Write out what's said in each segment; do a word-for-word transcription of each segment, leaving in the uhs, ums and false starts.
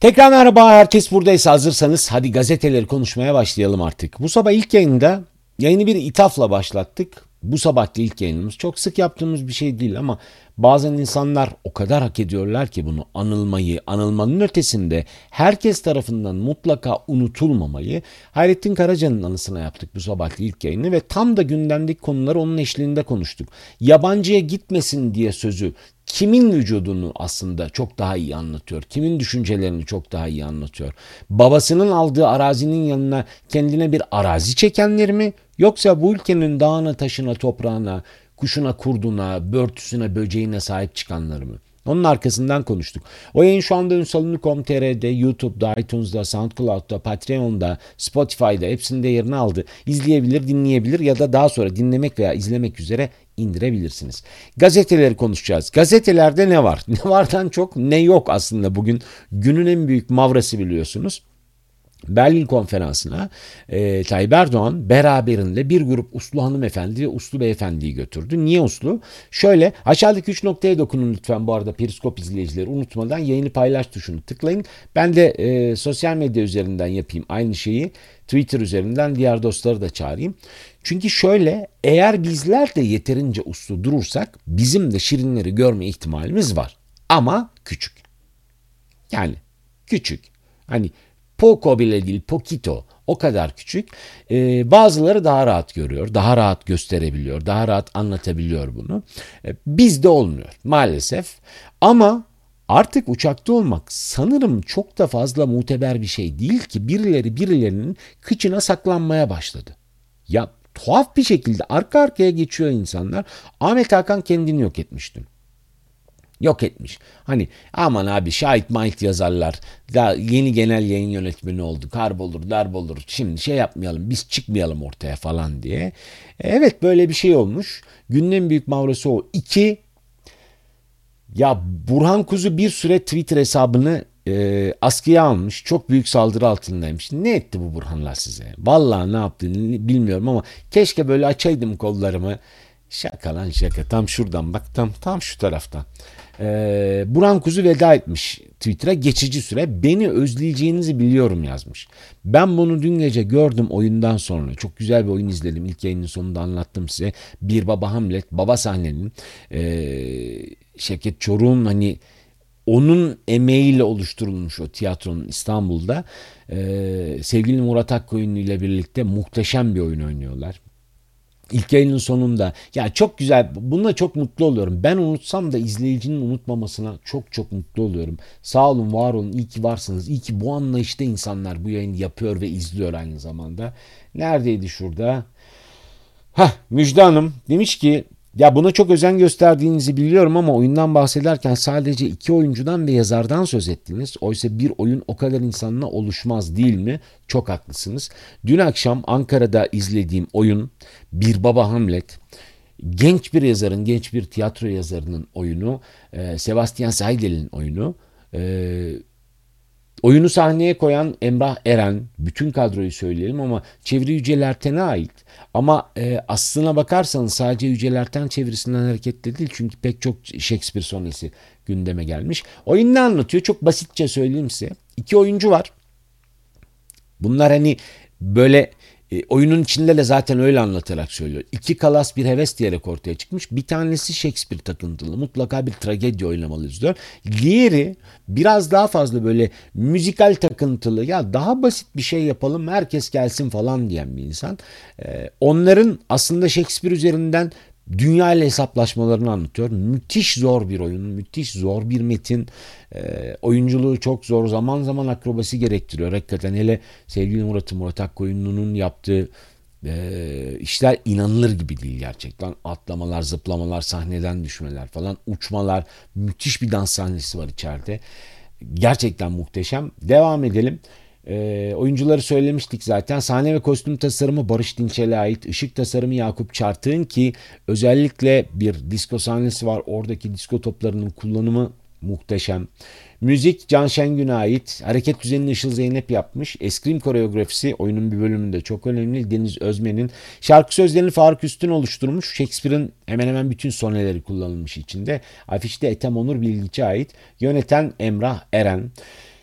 Tekrar merhaba, herkes buradaysa hazırsanız hadi gazeteleri konuşmaya başlayalım artık. Bu sabah ilk yayında yayını bir ithafla başlattık. Bu sabahki ilk yayınımız çok sık yaptığımız bir şey değil ama bazen insanlar o kadar hak ediyorlar ki bunu anılmayı, anılmanın ötesinde herkes tarafından mutlaka unutulmamayı. Hayrettin Karaca'nın anısına yaptık bu sabahki ilk yayını ve tam da gündemdeki konuları onun eşliğinde konuştuk. Yabancıya gitmesin diye sözü kimin vücudunu aslında çok daha iyi anlatıyor. Kimin düşüncelerini çok daha iyi anlatıyor. Babasının aldığı arazinin yanına kendine bir arazi çekenler mi? Yoksa bu ülkenin dağına, taşına, toprağına, kuşuna, kurduna, börtüsüne, böceğine sahip çıkanlar mı? Onun arkasından konuştuk. O yayın şu anda ünsalını nokta com nokta tr'de, YouTube'da, iTunes'da, SoundCloud'da, Patreon'da, Spotify'da hepsinde yerini aldı. İzleyebilir, dinleyebilir ya da daha sonra dinlemek veya izlemek üzere indirebilirsiniz. Gazeteleri konuşacağız. Gazetelerde ne var? Ne vardan çok ne yok aslında bugün. Günün en büyük mavrası biliyorsunuz. Berlin konferansına e, Tayyip Erdoğan beraberinde bir grup uslu hanımefendi ve uslu beyefendiyi götürdü. Niye uslu? Şöyle aşağıdaki üç noktaya dokunun lütfen bu arada periskop izleyicileri unutmadan yayını paylaş tuşunu tıklayın. Ben de e, sosyal medya üzerinden yapayım aynı şeyi. Twitter üzerinden diğer dostları da çağırayım. Çünkü şöyle eğer bizler de yeterince uslu durursak bizim de şirinleri görme ihtimalimiz var. Ama küçük. Yani küçük. Hani poco bile değil, poquito. O kadar küçük. Ee, bazıları daha rahat görüyor, daha rahat gösterebiliyor, daha rahat anlatabiliyor bunu. Ee, bizde olmuyor maalesef. Ama artık uçakta olmak sanırım çok da fazla muteber bir şey değil ki birileri birilerinin kıçına saklanmaya başladı. Ya tuhaf bir şekilde arka arkaya geçiyor insanlar. Ahmet Hakan kendini yok etmişti. Yok etmiş. Hani aman abi şahit mahit yazarlar. Daha yeni genel yayın yönetmeni oldu. Karb olur, darb olur. Şimdi şey yapmayalım, biz çıkmayalım ortaya falan diye. Evet böyle bir şey olmuş. Günün en büyük mavrası o. İki, ya Burhan Kuzu bir süre Twitter hesabını e, askıya almış. Çok büyük saldırı altındaymış. Ne etti bu Burhanlar size? Vallahi ne yaptığını bilmiyorum ama keşke böyle açaydım kollarımı. Şaka lan şaka. Tam şuradan bak. Tam tam şu taraftan. Ee, Burhan Kuzu veda etmiş Twitter'a geçici süre. Beni özleyeceğinizi biliyorum yazmış. Ben bunu dün gece gördüm oyundan sonra. Çok güzel bir oyun izledim. İlk yayının sonunda anlattım size. Bir Baba Hamlet. Baba sahnenin ee, Şevket Çoruh'un hani onun emeğiyle oluşturulmuş o tiyatronun İstanbul'da ee, sevgili Murat Akkoyunlu ile birlikte muhteşem bir oyun oynuyorlar. İlk yayının sonunda ya çok güzel, bununla çok mutlu oluyorum. Ben unutsam da izleyicinin unutmamasına çok çok mutlu oluyorum. Sağ olun, var olun, iyi ki varsınız. İyi ki bu anlayışta insanlar bu yayını yapıyor ve izliyor aynı zamanda. Neredeydi şurada? Hah, Müjde Hanım demiş ki ya buna çok özen gösterdiğinizi biliyorum ama oyundan bahsederken sadece iki oyuncudan ve yazardan söz ettiniz. Oysa bir oyun o kadar insanla oluşmaz değil mi? Çok haklısınız. Dün akşam Ankara'da izlediğim oyun Bir Baba Hamlet. Genç bir yazarın, genç bir tiyatro yazarının oyunu. Sebastian Seidel'in oyunu. Oyunu sahneye koyan Emrah Eren, bütün kadroyu söyleyelim ama çeviri Yücel Erten'e ait. Ama e, aslına bakarsanız sadece Yücel Erten çevirisinden hareketle değil çünkü pek çok Shakespeare sonesi gündeme gelmiş. Oyun ne anlatıyor? Çok basitçe söyleyeyim size. İki oyuncu var. Bunlar hani böyle e, oyunun içinde de zaten öyle anlatarak söylüyor. İki kalas bir heves diyerek ortaya çıkmış. Bir tanesi Shakespeare takıntılı. Mutlaka bir tragedi oynamalıyız diyor. Diğeri biraz daha fazla böyle müzikal takıntılı. Ya daha basit bir şey yapalım herkes gelsin falan diyen bir insan. E, onların aslında Shakespeare üzerinden dünya ile hesaplaşmalarını anlatıyor. Müthiş zor bir oyun, müthiş zor bir metin. E, oyunculuğu çok zor, zaman zaman akrobasi gerektiriyor. Hakikaten hele sevgili Murat'ın, Murat Akkoyunlu'nun yaptığı e, işler inanılır gibi değil gerçekten. Atlamalar, zıplamalar, sahneden düşmeler falan, uçmalar, müthiş bir dans sahnesi var içeride. Gerçekten muhteşem. Devam edelim. E, oyuncuları söylemiştik zaten. Sahne ve kostüm tasarımı Barış Dinçel'e ait. Işık tasarımı Yakup Çartık'ın ki özellikle bir disco sahnesi var. Oradaki disco toplarının kullanımı muhteşem. Müzik Can Şengün'e ait. Hareket düzenini Işıl Zeynep yapmış. Eskrim koreografisi oyunun bir bölümünde çok önemli. Deniz Özmen'in. Şarkı sözlerini Faruk Üstün oluşturmuş. Shakespeare'in hemen hemen bütün soneleri kullanılmış içinde. Afişte Ethem Onur Bilgiç'e ait. Yöneten Emrah Eren.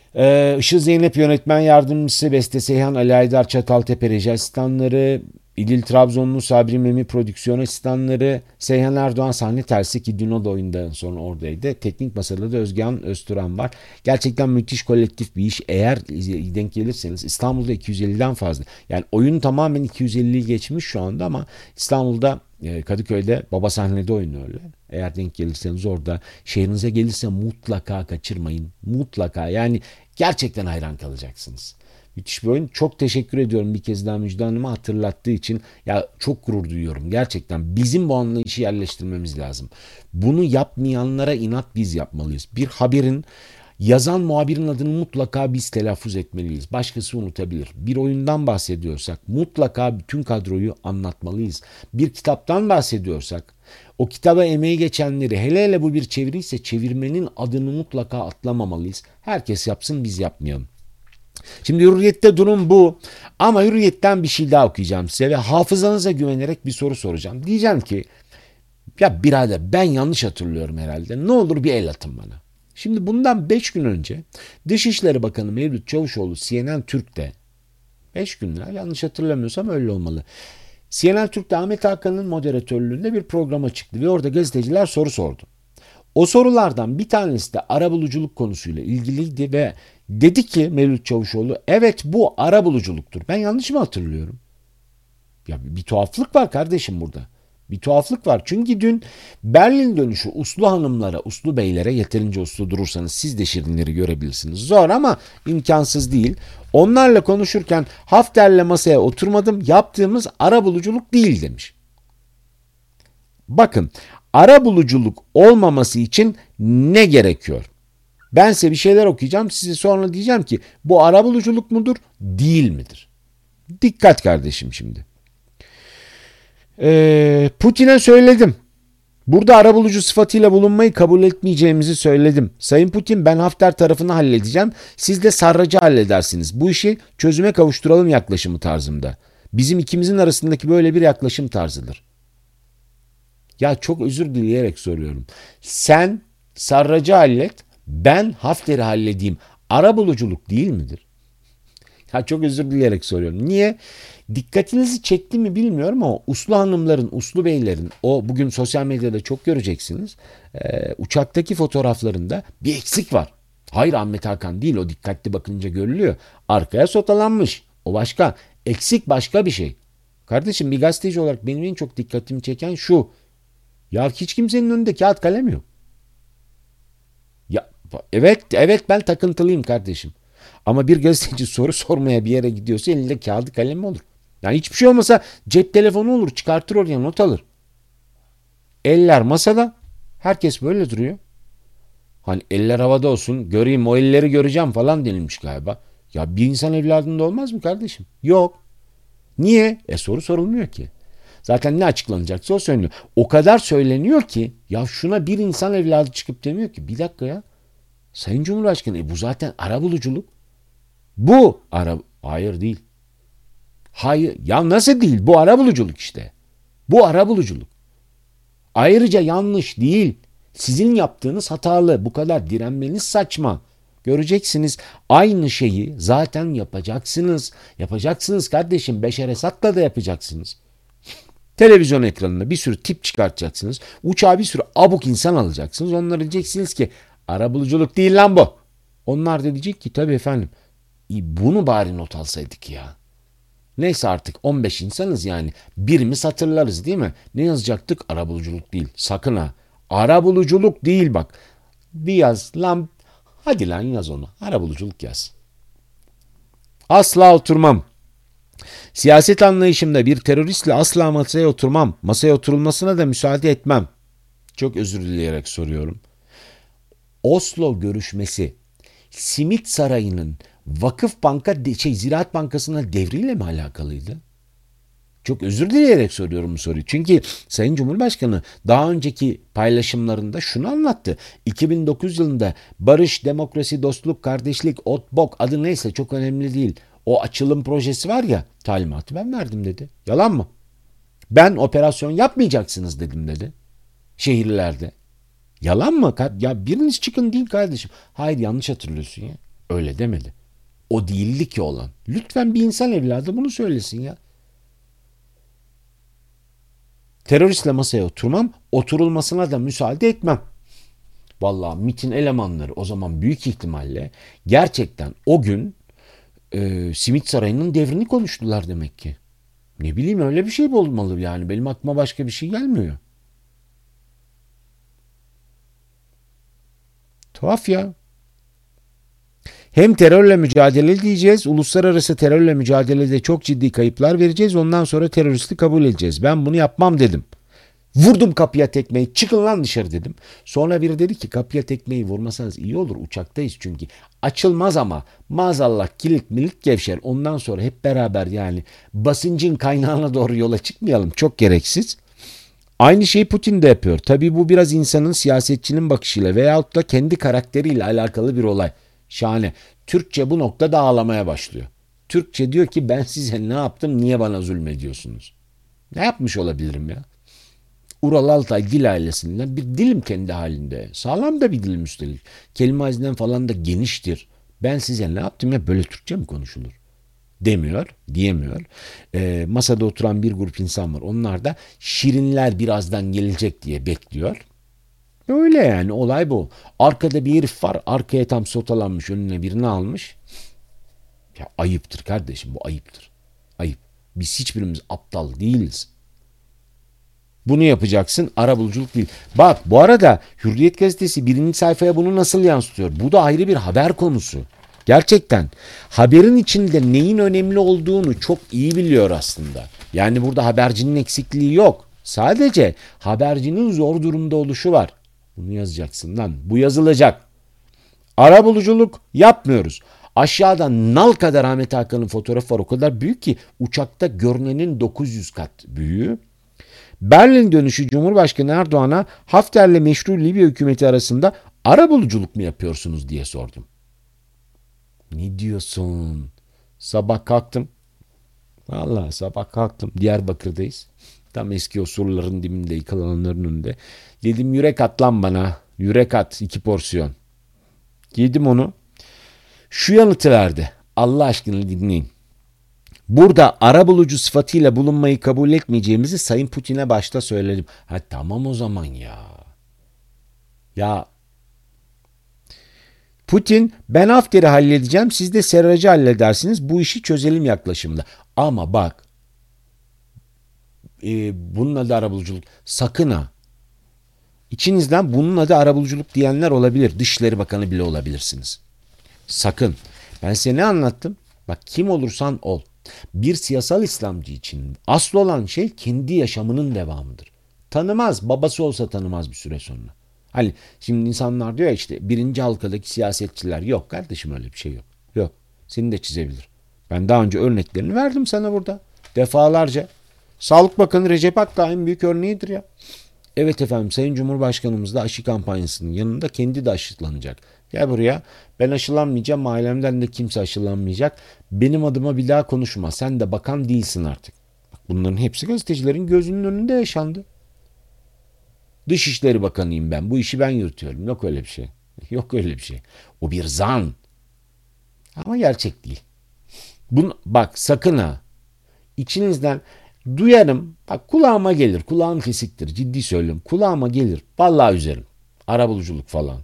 Ee, Işıl Zeynep yönetmen yardımcısı, Beste Seyhan, Ali Aydar Çataltepe reji asistanları, İdil Trabzonlu Sabri Memi prodüksiyon asistanları, Seyhan Erdoğan sahne tersi ki dün o da oyundan sonra oradaydı. Teknik masada da Özgehan Öztürk'ün var. Gerçekten müthiş kolektif bir iş. Eğer denk gelirseniz İstanbul'da iki yüz elliden fazla. Yani oyun tamamen iki yüz elliyi geçmiş şu anda ama İstanbul'da Kadıköy'de baba sahnede oynuyorlar. Eğer denk gelirseniz orada şehrinize gelirse mutlaka kaçırmayın. Mutlaka yani gerçekten hayran kalacaksınız. Müthiş bir oyun. Çok teşekkür ediyorum bir kez daha Müjde Hanım'a hatırlattığı için. Ya çok gurur duyuyorum. Gerçekten bizim bu anlayışı yerleştirmemiz lazım. Bunu yapmayanlara inat biz yapmalıyız. Bir haberin yazan muhabirin adını mutlaka biz telaffuz etmeliyiz. Başkası unutabilir. Bir oyundan bahsediyorsak mutlaka bütün kadroyu anlatmalıyız. Bir kitaptan bahsediyorsak o kitaba emeği geçenleri, hele hele bu bir çeviriyse çevirmenin adını mutlaka atlamamalıyız. Herkes yapsın, biz yapmayalım. Şimdi Hürriyet'te durum bu. Ama Hürriyet'ten bir şey daha okuyacağım size ve hafızanıza güvenerek bir soru soracağım. Diyeceğim ki ya birader ben yanlış hatırlıyorum herhalde. Ne olur bir el atın bana. Şimdi bundan beş gün önce Dışişleri Bakanı Mevlüt Çavuşoğlu C N N Türk'te, beş günler yanlış hatırlamıyorsam öyle olmalı. C N N Türk'te Ahmet Hakan'ın moderatörlüğünde bir programa çıktı ve orada gazeteciler soru sordu. O sorulardan bir tanesi de arabuluculuk konusuyla ilgiliydi ve dedi ki Mevlüt Çavuşoğlu evet bu arabuluculuktur. Ben yanlış mı hatırlıyorum? Ya bir tuhaflık var kardeşim burada. Bir tuhaflık var. Çünkü dün Berlin dönüşü uslu hanımlara, uslu beylere yeterince uslu durursanız siz de şirinleri görebilirsiniz. Zor ama imkansız değil. Onlarla konuşurken Hafter'le masaya oturmadım. Yaptığımız arabuluculuk değil demiş. Bakın arabuluculuk olmaması için ne gerekiyor? Ben size bir şeyler okuyacağım. Size sonra diyeceğim ki bu arabuluculuk mudur, değil midir? Dikkat kardeşim şimdi. Ee, Putin'e söyledim. Burada arabulucu sıfatıyla bulunmayı kabul etmeyeceğimizi söyledim. Sayın Putin ben Hafter tarafını halledeceğim. Siz de Sarrac'ı halledersiniz. Bu işi çözüme kavuşturalım yaklaşımı tarzımda. Bizim ikimizin arasındaki böyle bir yaklaşım tarzıdır. Ya çok özür dileyerek soruyorum. Sen Sarrac'ı hallet, ben Hafter'i halledeyim. Arabuluculuk değil midir? Ya çok özür dileyerek soruyorum. Niye? Dikkatinizi çekti mi bilmiyorum ama uslu hanımların, uslu beylerin o bugün sosyal medyada çok göreceksiniz. E, uçaktaki fotoğraflarında bir eksik var. Hayır Ahmet Hakan değil o dikkatli bakınca görülüyor. Arkaya sotalanmış. O başka. Eksik başka bir şey. Kardeşim bir gazeteci olarak benim en çok dikkatimi çeken şu. Ya hiç kimsenin önünde kağıt kalem yok. Ya evet evet ben takıntılıyım kardeşim. Ama bir gazeteci soru sormaya bir yere gidiyorsa elinde kağıdı kalemi olur. Yani hiçbir şey olmasa cep telefonu olur. Çıkartır oraya not alır. Eller masada. Herkes böyle duruyor. Hani eller havada olsun. Göreyim o elleri göreceğim falan denilmiş galiba. Ya bir insan evladında olmaz mı kardeşim? Yok. Niye? E soru sorulmuyor ki. Zaten ne açıklanacaksa o söyleniyor. O kadar söyleniyor ki ya şuna bir insan evladı çıkıp demiyor ki bir dakika ya. Sayın Cumhurbaşkanı e bu zaten arabuluculuk. Bu ara hayır değil. Hayır ya nasıl değil? Bu arabuluculuk işte. Bu arabuluculuk. Ayrıca yanlış değil. Sizin yaptığınız hatalı. Bu kadar direnmeniz saçma. Göreceksiniz aynı şeyi zaten yapacaksınız. Yapacaksınız kardeşim. Beşer Esad'la da yapacaksınız. Televizyon ekranında bir sürü tip çıkartacaksınız. Uçağa bir sürü abuk insan alacaksınız. Onlara diyeceksiniz ki arabuluculuk değil lan bu. Onlar da diyecek ki tabii efendim. Bunu bari not alsaydık ya. Neyse artık on beş insanız yani. Birimiz hatırlarız değil mi? Ne yazacaktık? Arabuluculuk değil. Sakın ha. Arabuluculuk değil bak. Bir yaz lan. Hadi lan yaz onu. Arabuluculuk yaz. Asla oturmam. Siyaset anlayışımda bir teröristle asla masaya oturmam. Masaya oturulmasına da müsaade etmem. Çok özür dileyerek soruyorum. Oslo görüşmesi Simit Sarayı'nın Vakıf Banka, şey Ziraat Bankası'na devriyle mi alakalıydı? Çok özür dileyerek soruyorum bu soruyu. Çünkü Sayın Cumhurbaşkanı daha önceki paylaşımlarında şunu anlattı. iki bin dokuz yılında barış, demokrasi, dostluk, kardeşlik, ot, bok adı neyse çok önemli değil. O açılım projesi var ya talimatı ben verdim dedi. Yalan mı? Ben operasyon yapmayacaksınız dedim dedi. Şehirlerde. Yalan mı? Ya biriniz çıkın değil kardeşim. Hayır yanlış hatırlıyorsun ya. Öyle demedi. O değildi ki olan. Lütfen bir insan evladı bunu söylesin ya. Teröristle masaya oturmam, oturulmasına da müsaade etmem. Vallahi MİT'in elemanları o zaman büyük ihtimalle gerçekten o gün e, Simit Sarayı'nın devrini konuştular demek ki. Ne bileyim öyle bir şey olmalı yani. Benim aklıma başka bir şey gelmiyor. Tuhaf ya. Hem terörle mücadele diyeceğiz, uluslararası terörle mücadelede çok ciddi kayıplar vereceğiz, ondan sonra teröristi kabul edeceğiz. Ben bunu yapmam dedim. Vurdum kapıya tekmeyi, çıkın lan dışarı dedim. Sonra biri dedi ki kapıya tekmeyi vurmasanız iyi olur, uçaktayız çünkü. Açılmaz ama maazallah kilit milik gevşer. Ondan sonra hep beraber yani basıncın kaynağına doğru yola çıkmayalım, çok gereksiz. Aynı şeyi Putin de yapıyor. Tabii bu biraz insanın, siyasetçinin bakışıyla veyahut da kendi karakteriyle alakalı bir olay. Şahane. Türkçe bu noktada ağlamaya başlıyor. Türkçe diyor ki ben size ne yaptım, niye bana zulmediyorsunuz? Ne yapmış olabilirim ya? Ural Altay dil ailesinden bir dilim kendi halinde. Sağlam da bir dilim üstelik. Kelime hazinem falan da geniştir. Ben size ne yaptım ya, böyle Türkçe mi konuşulur? Demiyor, diyemiyor. E, masada oturan bir grup insan var. Onlar da şirinler birazdan gelecek diye bekliyor. Öyle yani, olay bu. Arkada bir herif var. Arkaya tam sotalanmış, önüne birini almış. Ya ayıptır kardeşim, bu ayıptır. Ayıp. Biz hiçbirimiz aptal değiliz. Bunu yapacaksın, arabuluculuk değil. Bak bu arada Hürriyet gazetesi birinci sayfaya bunu nasıl yansıtıyor? Bu da ayrı bir haber konusu. Gerçekten haberin içinde neyin önemli olduğunu çok iyi biliyor aslında. Yani burada habercinin eksikliği yok. Sadece habercinin zor durumda oluşu var. Bunu yazacaksın lan. Bu yazılacak. Arabuluculuk yapmıyoruz. Aşağıda nal kadar Ahmet Hakan'ın fotoğrafı var. O kadar büyük ki uçakta görünenin dokuz yüz kat büyüğü. Berlin dönüşü Cumhurbaşkanı Erdoğan'a Hafter'le meşru Libya hükümeti arasında arabuluculuk mu yapıyorsunuz diye sordum. Ne diyorsun? Sabah kalktım. Vallahi sabah kalktım. Diyarbakır'dayız. Tam eski o surların dibinde, yıkılanların önünde. Dedim yürek at lan bana. Yürek at iki porsiyon. Yedim onu. Şu yanıtı verdi. Allah aşkına dinleyin. Burada arabulucu sıfatıyla bulunmayı kabul etmeyeceğimizi Sayın Putin'e başta söyledim. Ha tamam o zaman ya. Ya Putin ben Hafter'i halledeceğim, siz de Serrac'ı halledersiniz, bu işi çözelim yaklaşımda. Ama bak e, bunun adı arabuluculuk. Sakın ha. İçinizden bunun adı arabuluculuk diyenler olabilir. Dışişleri Bakanı bile olabilirsiniz. Sakın. Ben size ne anlattım? Bak kim olursan ol. Bir siyasal İslamcı için asıl olan şey kendi yaşamının devamıdır. Tanımaz. Babası olsa tanımaz bir süre sonra. Hani şimdi insanlar diyor ya işte birinci halkadaki siyasetçiler. Yok kardeşim, öyle bir şey yok. Yok. Seni de çizebilir. Ben daha önce örneklerini verdim sana burada. Defalarca. Sağlık Bakanı Recep Akdağ en büyük örneğidir ya. Evet efendim, Sayın Cumhurbaşkanımız da aşı kampanyasının yanında kendi de aşılanacak. Gel buraya, ben aşılanmayacağım, ailemden de kimse aşılanmayacak. Benim adıma bir daha konuşma, sen de bakan değilsin artık. Bak, bunların hepsi gazetecilerin gözünün önünde yaşandı. Dışişleri Bakanıyım ben, bu işi ben yürütüyorum. Yok öyle bir şey. Yok öyle bir şey. O bir zan. Ama gerçek değil. Bunu, bak sakın ha. İçinizden duyarım. Bak kulağıma gelir. Kulağım kesiktir. Ciddi söylüyorum. Kulağıma gelir. Vallahi üzerim. Arabuluculuk falan.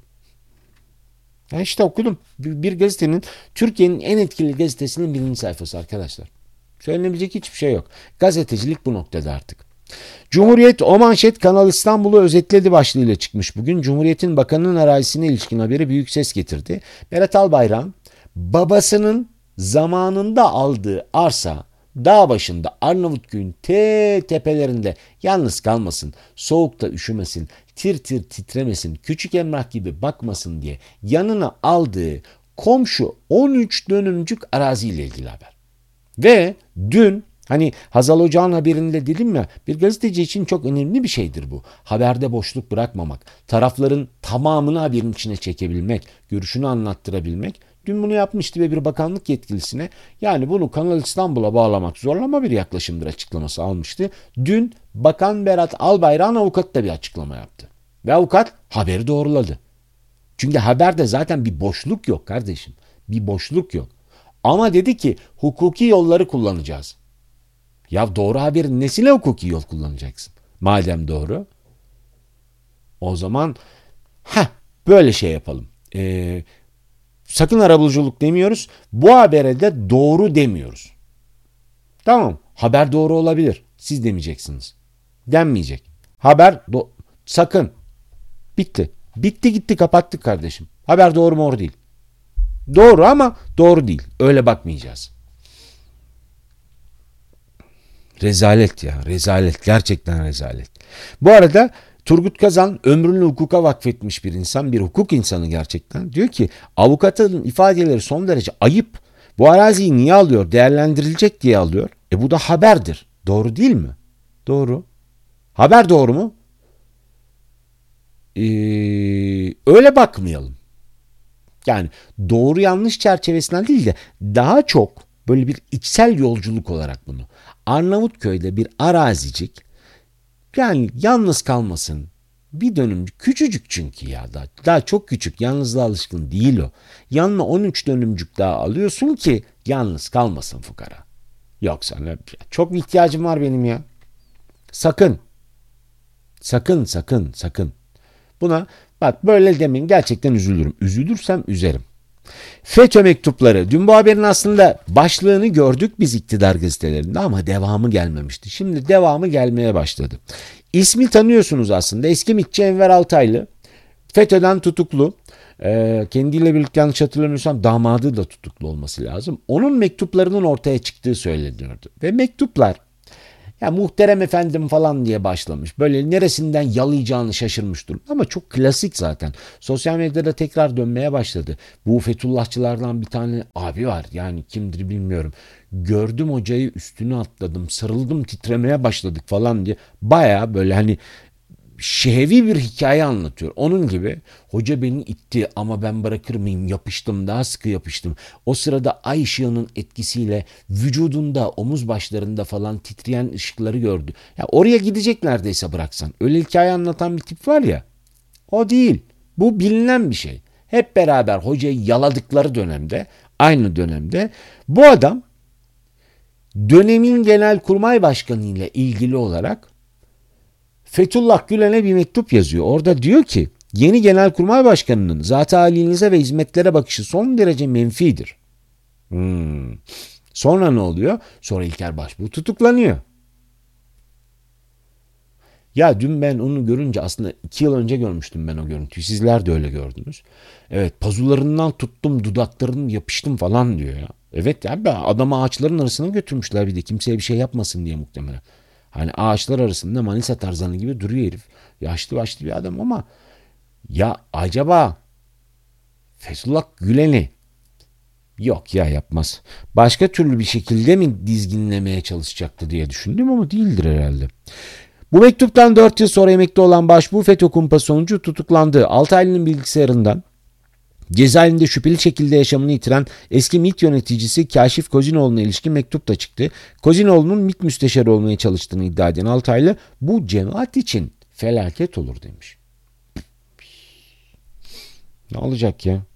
Ya işte okudum. Bir, bir gazetenin, Türkiye'nin en etkili gazetesinin birinci sayfası arkadaşlar. Söylenebilecek hiçbir şey yok. Gazetecilik bu noktada artık. Cumhuriyet o manşet Kanal İstanbul'u özetledi başlığıyla çıkmış bugün. Cumhuriyet'in bakanın arazisine ilişkin haberi büyük ses getirdi. Berat Albayrak babasının zamanında aldığı arsa dağ başında Arnavutköy'ün te tepelerinde yalnız kalmasın, soğukta üşümesin, tir tir titremesin, küçük emrah gibi bakmasın diye yanına aldığı komşu on üç dönümcük araziyle ilgili haber. Ve dün hani Hazal Hoca'nın haberinde dedim ya, bir gazeteci için çok önemli bir şeydir bu. Haberde boşluk bırakmamak, tarafların tamamını haberin içine çekebilmek, görüşünü anlattırabilmek. Dün bunu yapmıştı ve bir bakanlık yetkilisine yani bunu Kanal İstanbul'a bağlamak zorlama bir yaklaşımdır açıklaması almıştı. Dün Bakan Berat Albayrak'ın avukatı da bir açıklama yaptı. Ve avukat haberi doğruladı. Çünkü haberde zaten bir boşluk yok kardeşim. Bir boşluk yok. Ama dedi ki hukuki yolları kullanacağız. Ya doğru haberin nesine hukuki yol kullanacaksın? Madem doğru. O zaman ha böyle şey yapalım. Ee, sakın arabuluculuk demiyoruz. Bu habere de doğru demiyoruz. Tamam. Haber doğru olabilir. Siz demeyeceksiniz. Denmeyecek. Haber do- sakın. Bitti. Bitti gitti kapattık kardeşim. Haber doğru mu doğru değil. Doğru ama doğru değil. Öyle bakmayacağız. Rezalet ya. Rezalet. Gerçekten rezalet. Bu arada Turgut Kazan ömrünü hukuka vakfetmiş bir insan. Bir hukuk insanı gerçekten. Diyor ki avukatın ifadeleri son derece ayıp. Bu araziyi niye alıyor? Değerlendirilecek diye alıyor. E bu da haberdir. Doğru değil mi? Doğru. Haber doğru mu? Ee, öyle bakmayalım. Yani doğru yanlış çerçevesinden değil de daha çok böyle bir içsel yolculuk olarak bunu. Arnavutköy'de bir arazicik yani yalnız kalmasın. Bir dönümcük küçücük çünkü ya da daha çok küçük, yalnızlığa alışkın değil o. Yanına on üç dönümcük daha alıyorsun ki yalnız kalmasın fukara. Yoksa ne, çok ihtiyacım var benim ya. Sakın. Sakın sakın sakın. Buna bak böyle demeyin, gerçekten üzülürüm. Üzülürsem üzerim. FETÖ mektupları. Dün bu haberin aslında başlığını gördük biz iktidar gazetelerinde ama devamı gelmemişti. Şimdi devamı gelmeye başladı. İsmi tanıyorsunuz aslında. Eski MİTçi Enver Altaylı. FETÖ'den tutuklu. Ee, kendiyle birlikte yanlış hatırlamıyorsam damadı da tutuklu olması lazım. Onun mektuplarının ortaya çıktığı söyleniyordu. Ve mektuplar ya muhterem efendim falan diye başlamış. Böyle neresinden yalayacağını şaşırmış durum. Ama çok klasik zaten. Sosyal medyada tekrar dönmeye başladı. Bu Fethullahçılardan bir tane abi var. Yani kimdir bilmiyorum. Gördüm hocayı, üstüne atladım. Sarıldım, titremeye başladık falan diye. Baya böyle hani şehevi bir hikaye anlatıyor. Onun gibi hoca beni itti ama ben bırakır mıyım? Yapıştım, daha sıkı yapıştım. O sırada ay ışığının etkisiyle vücudunda, omuz başlarında falan titreyen ışıkları gördü. Ya oraya gidecek neredeyse bıraksan. Öyle hikaye anlatan bir tip var ya. O değil. Bu bilinen bir şey. Hep beraber hocayı yaladıkları dönemde, aynı dönemde bu adam dönemin Genelkurmay Başkanı ile ilgili olarak Fethullah Gülen'e bir mektup yazıyor. Orada diyor ki yeni Genelkurmay Başkanı'nın zat-ı halinize ve hizmetlere bakışı son derece menfidir. Hmm. Sonra ne oluyor? Sonra İlker Başbuğ tutuklanıyor. Ya dün ben onu görünce aslında iki yıl önce görmüştüm ben o görüntüyü. Sizler de öyle gördünüz. Evet, pazularından tuttum, dudaklarını yapıştım falan diyor ya. Evet ya, adamı ağaçların arasına götürmüşler bir de kimseye bir şey yapmasın diye muhtemelen. Hani ağaçlar arasında Manisa Tarzanı gibi duruyor herif. Yaşlı başlı bir adam ama ya acaba Fethullah Gülen'i yok ya yapmaz. Başka türlü bir şekilde mi dizginlemeye çalışacaktı diye düşündüm ama değildir herhalde. Bu mektuptan dört yıl sonra emekli olan Başbuğ FETÖ kumpası sonucu tutuklandı. Altaylı'nın bilgisayarından cezaevinde şüpheli şekilde yaşamını yitiren eski MİT yöneticisi Kaşif Kozinoğlu'na ilişkin mektup da çıktı. Kozinoğlu'nun MİT müsteşarı olmaya çalıştığını iddia eden Altaylı bu cemaat için felaket olur demiş. Ne olacak ya?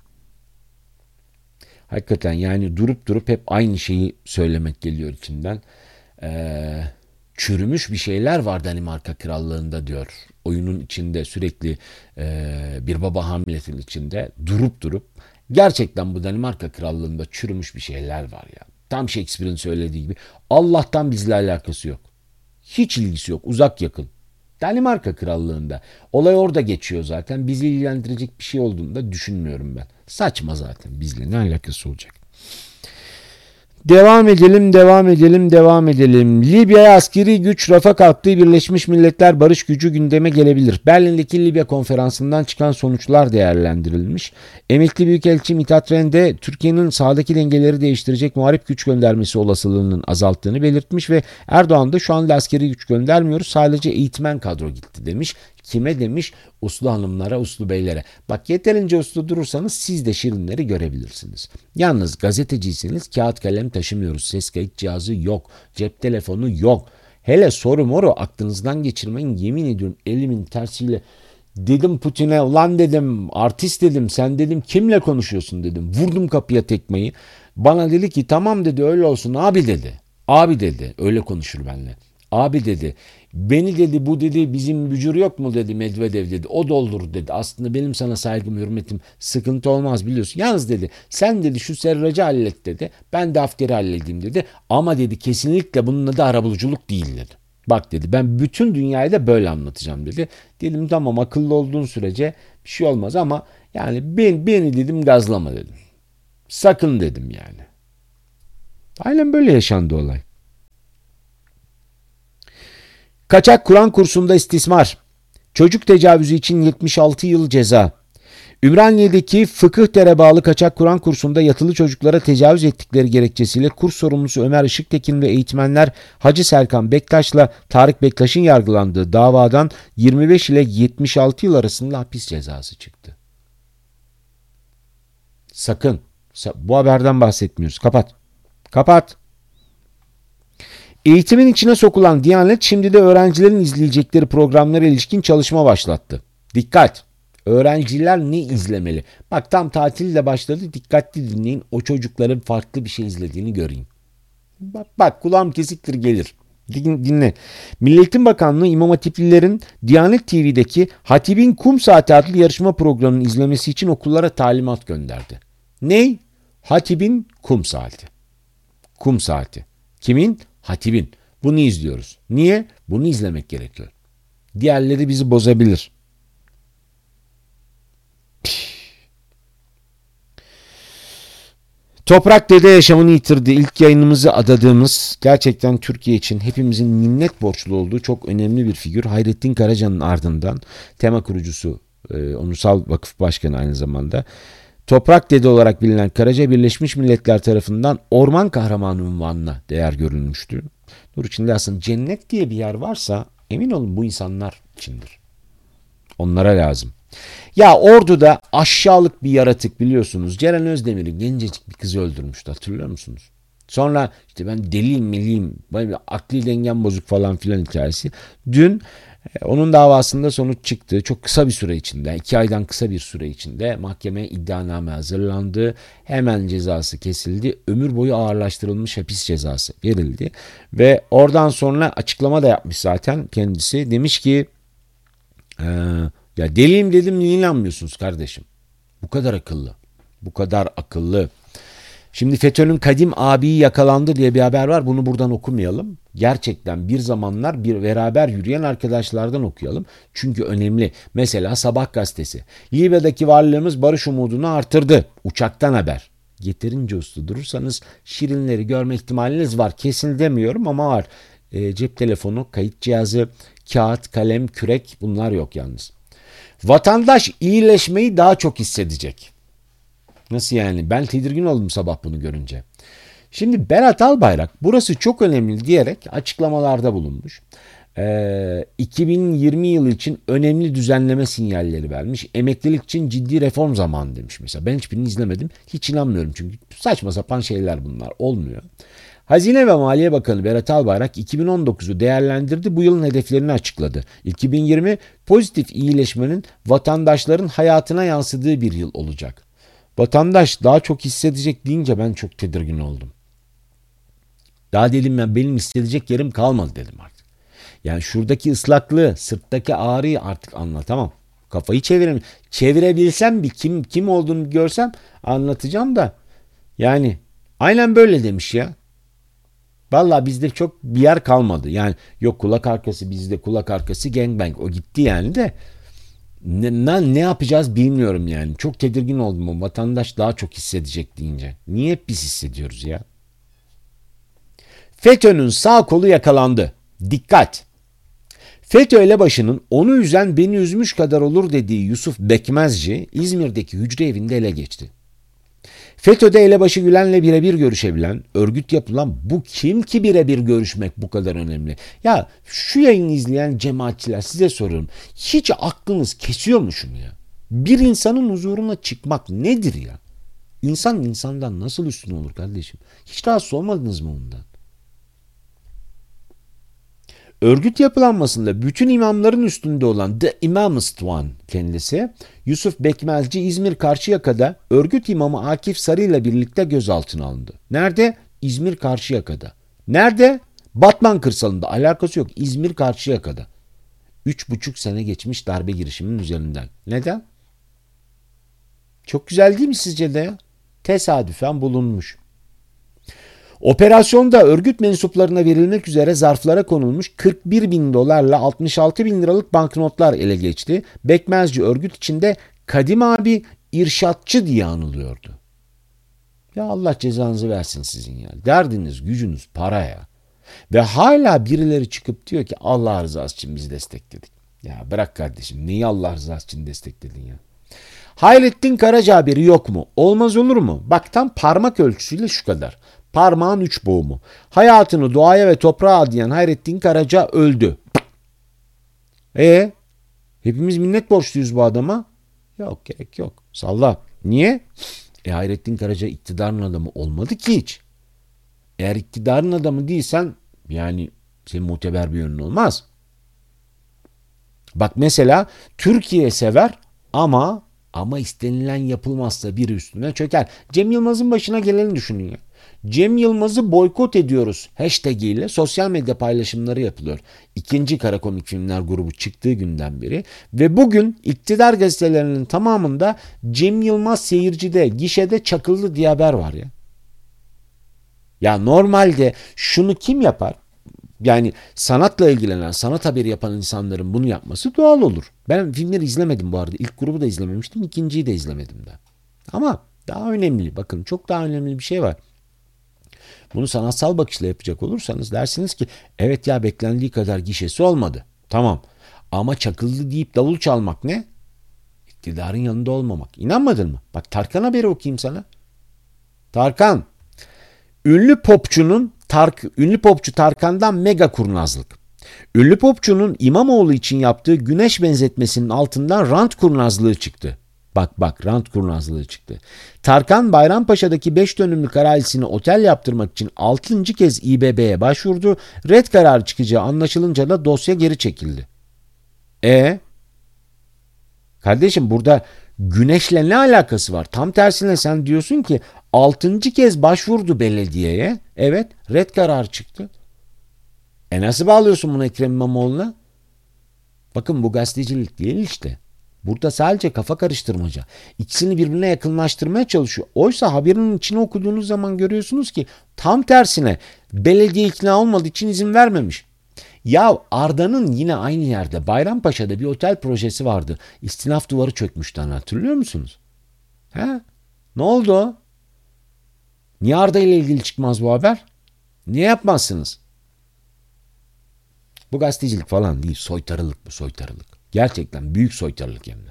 Hakikaten yani durup durup hep aynı şeyi söylemek geliyor içimden. Ee, çürümüş bir şeyler var Danimarka Krallığı'nda diyor. Oyunun içinde sürekli e, bir baba hamletin içinde durup durup gerçekten bu Danimarka Krallığı'nda çürümüş bir şeyler var ya. Tam Shakespeare'in söylediği gibi Allah'tan bizle alakası yok. Hiç ilgisi yok, uzak yakın. Danimarka Krallığı'nda. Olay orada geçiyor zaten. Bizi ilgilendirecek bir şey olduğunu da düşünmüyorum ben. Saçma zaten, bizle ne alakası olacak? Devam edelim, devam edelim, devam edelim. Libya'ya askeri güç rafa kalktığı Birleşmiş Milletler Barış Gücü gündeme gelebilir. Berlin'deki Libya konferansından çıkan sonuçlar değerlendirilmiş. Emekli Büyükelçi Mithat Rende, Türkiye'nin sahadaki dengeleri değiştirecek muharip güç göndermesi olasılığının azalttığını belirtmiş ve Erdoğan da şu anda askeri güç göndermiyoruz, sadece eğitmen kadro gitti demiş. Kime demiş? Uslu hanımlara, uslu beylere. Bak yeterince uslu durursanız siz de şirinleri görebilirsiniz. Yalnız gazeteciyseniz kağıt kalem taşımıyoruz. Ses kayıt cihazı yok. Cep telefonu yok. Hele soru moru aklınızdan geçirmeyin. Yemin ediyorum elimin tersiyle Dedim Putin'e, ulan dedim artist dedim, sen dedim kimle konuşuyorsun dedim. Vurdum kapıya tekmeyi. Bana dedi ki tamam dedi, öyle olsun abi dedi. Abi dedi, öyle konuşur benimle. Abi dedi, beni dedi bu dedi bizim bücür yok mu dedi, Medvedev dedi, o doldurur dedi. Aslında benim sana saygım hürmetim, sıkıntı olmaz biliyorsun. Yalnız dedi sen dedi şu Serrac'ı hallet dedi, ben de Hafter'i halledeyim dedi. Ama dedi kesinlikle bunun adı arabuluculuk değil dedi. Bak dedi, ben bütün dünyayı da böyle anlatacağım dedi. Dedim tamam, akıllı olduğun sürece bir şey olmaz ama yani beni, beni dedim gazlama dedim. Sakın dedim yani. Aynen böyle yaşandı olay. Kaçak Kur'an kursunda istismar. Çocuk tecavüzü için yetmiş altı yıl ceza. Ümraniye'deki Fıkıhdere bağlı kaçak Kur'an kursunda yatılı çocuklara tecavüz ettikleri gerekçesiyle kurs sorumlusu Ömer Işıktekin ve eğitmenler Hacı Serkan Bektaş'la Tarık Bektaş'ın yargılandığı davadan yirmi beş ile yetmiş altı yıl arasında hapis cezası çıktı. Sakın bu haberden bahsetmiyoruz. Kapat. Kapat. Eğitimin içine sokulan Diyanet şimdi de öğrencilerin izleyecekleri programlara ilişkin çalışma başlattı. Dikkat! Öğrenciler ne izlemeli? Bak tam tatil de başladı. Dikkatli dinleyin. O çocukların farklı bir şey izlediğini göreyim. Bak bak kulağım kesiktir gelir. Dinle. Milli Eğitim Bakanlığı İmam Hatiplilerin Diyanet T V'deki Hatib'in Kum Saati adlı yarışma programının izlemesi için okullara talimat gönderdi. Ney? Hatib'in Kum Saati. Kum Saati. Kimin? Hatib'in. Bunu izliyoruz. Niye? Bunu izlemek gerekiyor. Diğerleri bizi bozabilir. Toprak Dede yaşamını yitirdi. İlk yayınımızı adadığımız, gerçekten Türkiye için hepimizin minnet borçlu olduğu çok önemli bir figür. Hayrettin Karaca'nın ardından tema kurucusu, e, Onursal Vakıf Başkanı aynı zamanda. Toprak Dede olarak bilinen Karaca, Birleşmiş Milletler tarafından orman kahramanı unvanına değer görülmüştü. Nur içinde aslında cennet diye bir yer varsa emin olun bu insanlar içindir. Onlara lazım. Ya Ordu'da aşağılık bir yaratık biliyorsunuz. Ceren Özdemir'i gencecik bir kızı öldürmüştü, hatırlıyor musunuz? Sonra işte ben deliyim miliyim, akli dengem bozuk falan filan hikayesi. Dün onun davasında sonuç çıktı. Çok kısa bir süre içinde, iki aydan kısa bir süre içinde mahkemeye iddianame hazırlandı. Hemen cezası kesildi. Ömür boyu ağırlaştırılmış hapis cezası verildi. Ve oradan sonra açıklama da yapmış zaten kendisi. Demiş ki ee, ya deliyim dedim, niye inanmıyorsunuz kardeşim? Bu kadar akıllı. Bu kadar akıllı. Şimdi FETÖ'nün kadim abiyi yakalandı diye bir haber var. Bunu buradan okumayalım. Gerçekten bir zamanlar bir beraber yürüyen arkadaşlardan okuyalım. Çünkü önemli. Mesela Sabah gazetesi. Libya'daki varlığımız barış umudunu artırdı. Uçaktan haber. Yeterince uslu durursanız şirinleri görme ihtimaliniz var. Kesin demiyorum ama var. E, cep telefonu, kayıt cihazı, kağıt, kalem, kürek, bunlar yok yalnız. Vatandaş iyileşmeyi daha çok hissedecek. Nasıl yani? Ben tedirgin oldum sabah bunu görünce. Şimdi Berat Albayrak burası çok önemli diyerek açıklamalarda bulunmuş. Ee, iki bin yirmi yılı için önemli düzenleme sinyalleri vermiş. Emeklilik için ciddi reform zamanı demiş mesela. Ben hiçbirini izlemedim. Hiç inanmıyorum çünkü saçma sapan şeyler bunlar. Olmuyor. Hazine ve Maliye Bakanı Berat Albayrak iki bin on dokuzu değerlendirdi. Bu yılın hedeflerini açıkladı. iki bin yirmi pozitif iyileşmenin vatandaşların hayatına yansıdığı bir yıl olacak. Vatandaş daha çok hissedecek deyince ben çok tedirgin oldum. Daha dedim ya, benim hissedecek yerim kalmadı dedim artık. Yani şuradaki ıslaklığı, sırttaki ağrıyı artık anlatamam. Kafayı çevirem. Çevirebilsem bir kim kim olduğunu görsem anlatacağım da. Yani aynen böyle demiş ya. Vallahi bizde çok bir yer kalmadı. Yani yok kulak arkası bizde, kulak arkası gangbang, o gitti yani de. Ne, ne yapacağız bilmiyorum yani. Çok tedirgin oldum. O vatandaş daha çok hissedecek deyince. Niye hep biz hissediyoruz ya? FETÖ'nün sağ kolu yakalandı. Dikkat! FETÖ elebaşının onu üzen beni üzmüş kadar olur dediği Yusuf Bekmezci İzmir'deki hücre evinde ele geçti. FETÖ'de elebaşı Gülen'le birebir görüşebilen, örgüt yapılan, bu kim ki birebir görüşmek bu kadar önemli? Ya şu yayını izleyen cemaatçiler, size soruyorum. Hiç aklınız kesiyor mu şunu ya? Bir insanın huzuruna çıkmak nedir ya? İnsan insandan nasıl üstün olur kardeşim? Hiç rahatsız olmadınız mı ondan? Örgüt yapılanmasında bütün imamların üstünde olan The Imamist One kendisi, Yusuf Bekmezci İzmir Karşıyaka'da örgüt imamı Akif Sarı ile birlikte gözaltına alındı. Nerede? İzmir Karşıyaka'da. Nerede? Batman kırsalında. Alakası yok. İzmir Karşıyaka'da. Üç buçuk sene geçmiş darbe girişiminin üzerinden. Neden? Çok güzel değil mi sizce de ya? Tesadüfen bulunmuş. Operasyonda örgüt mensuplarına verilmek üzere zarflara konulmuş kırk bir bin dolarla altmış altı bin liralık banknotlar ele geçti. Bekmezci örgüt içinde Kadim abi irşatçı diye anılıyordu. Ya Allah cezanızı versin sizin ya. Derdiniz, gücünüz para ya. Ve hala birileri çıkıp diyor ki Allah rızası için biz destekledik. Ya bırak kardeşim, neyi Allah rızası için destekledin ya? Hayrettin Karaca haberi yok mu? Olmaz olur mu? Bak tam parmak ölçüsüyle şu kadar. Parmağın üç boğumu. Hayatını doğaya ve toprağa adayan Hayrettin Karaca öldü. E hepimiz minnet borçluyuz bu adama. Yok, gerek yok. Salla. Niye? E Hayrettin Karaca iktidarın adamı olmadı ki hiç. Eğer iktidarın adamı değilsen yani senin muteber bir yönün olmaz. Bak mesela Türkiye sever ama ama istenilen yapılmazsa biri üstüne çöker. Cem Yılmaz'ın başına geleni düşünün ya. Cem Yılmaz'ı boykot ediyoruz hashtag ile sosyal medya paylaşımları yapılıyor. İkinci kara komik filmler grubu çıktığı günden beri ve bugün iktidar gazetelerinin tamamında Cem Yılmaz seyircide, gişede çakıldı diye haber var ya. Ya normalde şunu kim yapar? Yani sanatla ilgilenen, sanat haberi yapan insanların bunu yapması doğal olur. Ben filmleri izlemedim bu arada. İlk grubu da izlememiştim, ikinciyi de izlemedim de. Ama daha önemli, bakın çok daha önemli bir şey var. Bunu sanatsal bakışla yapacak olursanız dersiniz ki evet ya beklendiği kadar gişesi olmadı. Tamam ama çakıldı deyip davul çalmak ne? İktidarın yanında olmamak. İnanmadın mı? Bak Tarkan haberi okuyayım sana. Tarkan. Ünlü popçunun Tark, ünlü popçu Tarkan'dan mega kurnazlık. Ünlü popçunun İmamoğlu için yaptığı güneş benzetmesinin altından rant kurnazlığı çıktı. Bak bak rant kurnazlığı çıktı. Tarkan Bayrampaşa'daki beş dönümlük arazisini otel yaptırmak için altıncı kez İBB'ye başvurdu. Red kararı çıkacağı anlaşılınca da dosya geri çekildi. E kardeşim burada güneşle ne alakası var? Tam tersine sen diyorsun ki altıncı kez başvurdu belediyeye. Evet, red kararı çıktı. E nasıl bağlıyorsun bunu Ekrem İmamoğlu'na? Bakın bu gazetecilik değil işte. Burada sadece kafa karıştırmaca. İkisini birbirine yakınlaştırmaya çalışıyor. Oysa haberinin içine okuduğunuz zaman görüyorsunuz ki tam tersine belediye ikna olmadığı için izin vermemiş. Ya Arda'nın yine aynı yerde Bayrampaşa'da bir otel projesi vardı. İstinaf duvarı çökmüştü, hatırlıyor musunuz? He? Ne oldu o? Niye Arda ile ilgili çıkmaz bu haber? Niye yapmazsınız? Bu gazetecilik falan değil. Soytarılık bu, soytarılık. Gerçekten büyük soytarılık hem de.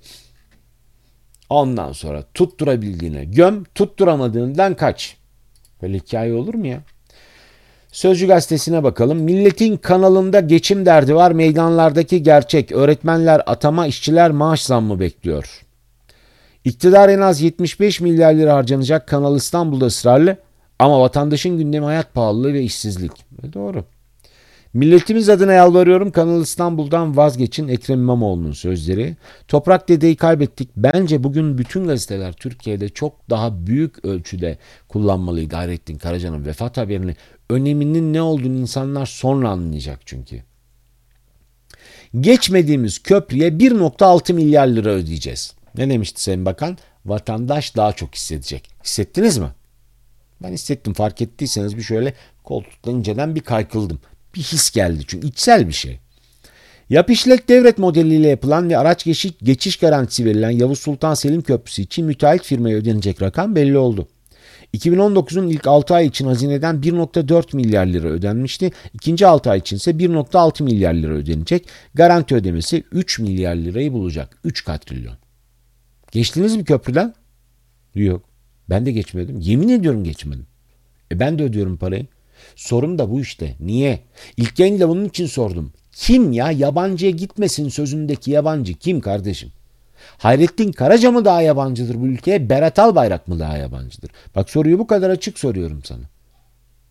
Ondan sonra tutturabildiğine göm, tutturamadığından kaç. Böyle hikaye olur mu ya? Sözcü gazetesine bakalım. Milletin kanalında geçim derdi var. Meydanlardaki gerçek. Öğretmenler atama, işçiler maaş zammı bekliyor. İktidar en az yetmiş beş milyar lira harcanacak. Kanal İstanbul'da ısrarlı. Ama vatandaşın gündemi hayat pahalılığı ve işsizlik. E doğru. Milletimiz adına yalvarıyorum, Kanal İstanbul'dan vazgeçin. Ekrem İmamoğlu'nun sözleri. Toprak dedeyi kaybettik. Bence bugün bütün gazeteler Türkiye'de çok daha büyük ölçüde kullanmalıydı Hayrettin Karaca'nın vefat haberini. Öneminin ne olduğunu insanlar sonra anlayacak çünkü. Geçmediğimiz köprüye bir nokta altı milyar lira ödeyeceğiz. Ne demişti Sayın Bakan? Vatandaş daha çok hissedecek. Hissettiniz mi? Ben hissettim, fark ettiyseniz bir şöyle koltuktan inceden bir kaykıldım. Bir his geldi çünkü içsel bir şey. Yap işlet devret modeliyle yapılan ve araç geçiş, geçiş garantisi verilen Yavuz Sultan Selim Köprüsü için müteahhit firmaya ödenecek rakam belli oldu. iki bin on dokuzun ilk altı ay için hazineden bir nokta dört milyar lira ödenmişti. İkinci altı ay için ise bir nokta altı milyar lira ödenecek. Garanti ödemesi üç milyar lirayı bulacak. üç katrilyon. Geçtiniz mi köprüden? Yok. Ben de geçmedim. Yemin ediyorum geçmedim. E ben de ödüyorum parayı. Sorum da bu işte. Niye? İlk yayında bunun için sordum. Kim ya? Yabancıya gitmesin sözündeki yabancı kim kardeşim? Hayrettin Karaca mı daha yabancıdır bu ülkeye? Berat Albayrak mı daha yabancıdır? Bak soruyu bu kadar açık soruyorum sana.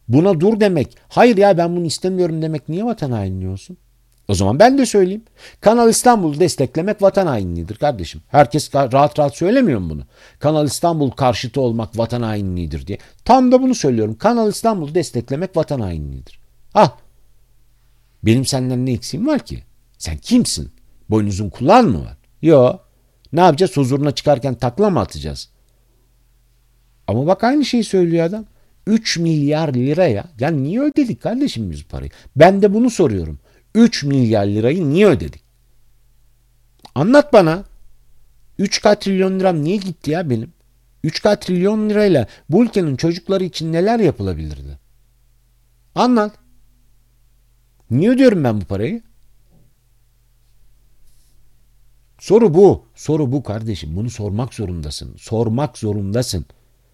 Buna dur demek, hayır ya ben bunu istemiyorum demek niye vatan hainliği olsun? O zaman ben de söyleyeyim. Kanal İstanbul'u desteklemek vatan hainliğidir kardeşim. Herkes rahat rahat söylemiyor mu bunu? Kanal İstanbul karşıtı olmak vatan hainliğidir diye. Tam da bunu söylüyorum. Kanal İstanbul'u desteklemek vatan hainliğidir. Ah, benim senden ne eksiğim var ki? Sen kimsin? Boynuzun kulağın mı var? Yo. Ne yapacağız? Huzuruna çıkarken takla mı atacağız? Ama bak aynı şeyi söylüyor adam. üç milyar liraya. Ya niye ödedik kardeşim biz parayı? Ben de bunu soruyorum. üç milyar lirayı niye ödedik? Anlat bana. üç katrilyon liram niye gitti ya benim? üç katrilyon lirayla bu ülkenin çocukları için neler yapılabilirdi? Anlat. Niye ödüyorum ben bu parayı? Soru bu. Soru bu kardeşim. Bunu sormak zorundasın. Sormak zorundasın.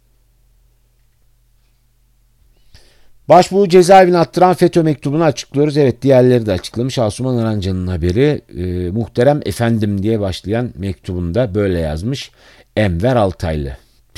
Başbuğ cezaevine attıran FETÖ mektubunu açıklıyoruz. Evet, diğerleri de açıklamış. Asuman Arancı'nın haberi. E, muhterem efendim diye başlayan mektubunda böyle yazmış. Enver Altaylı.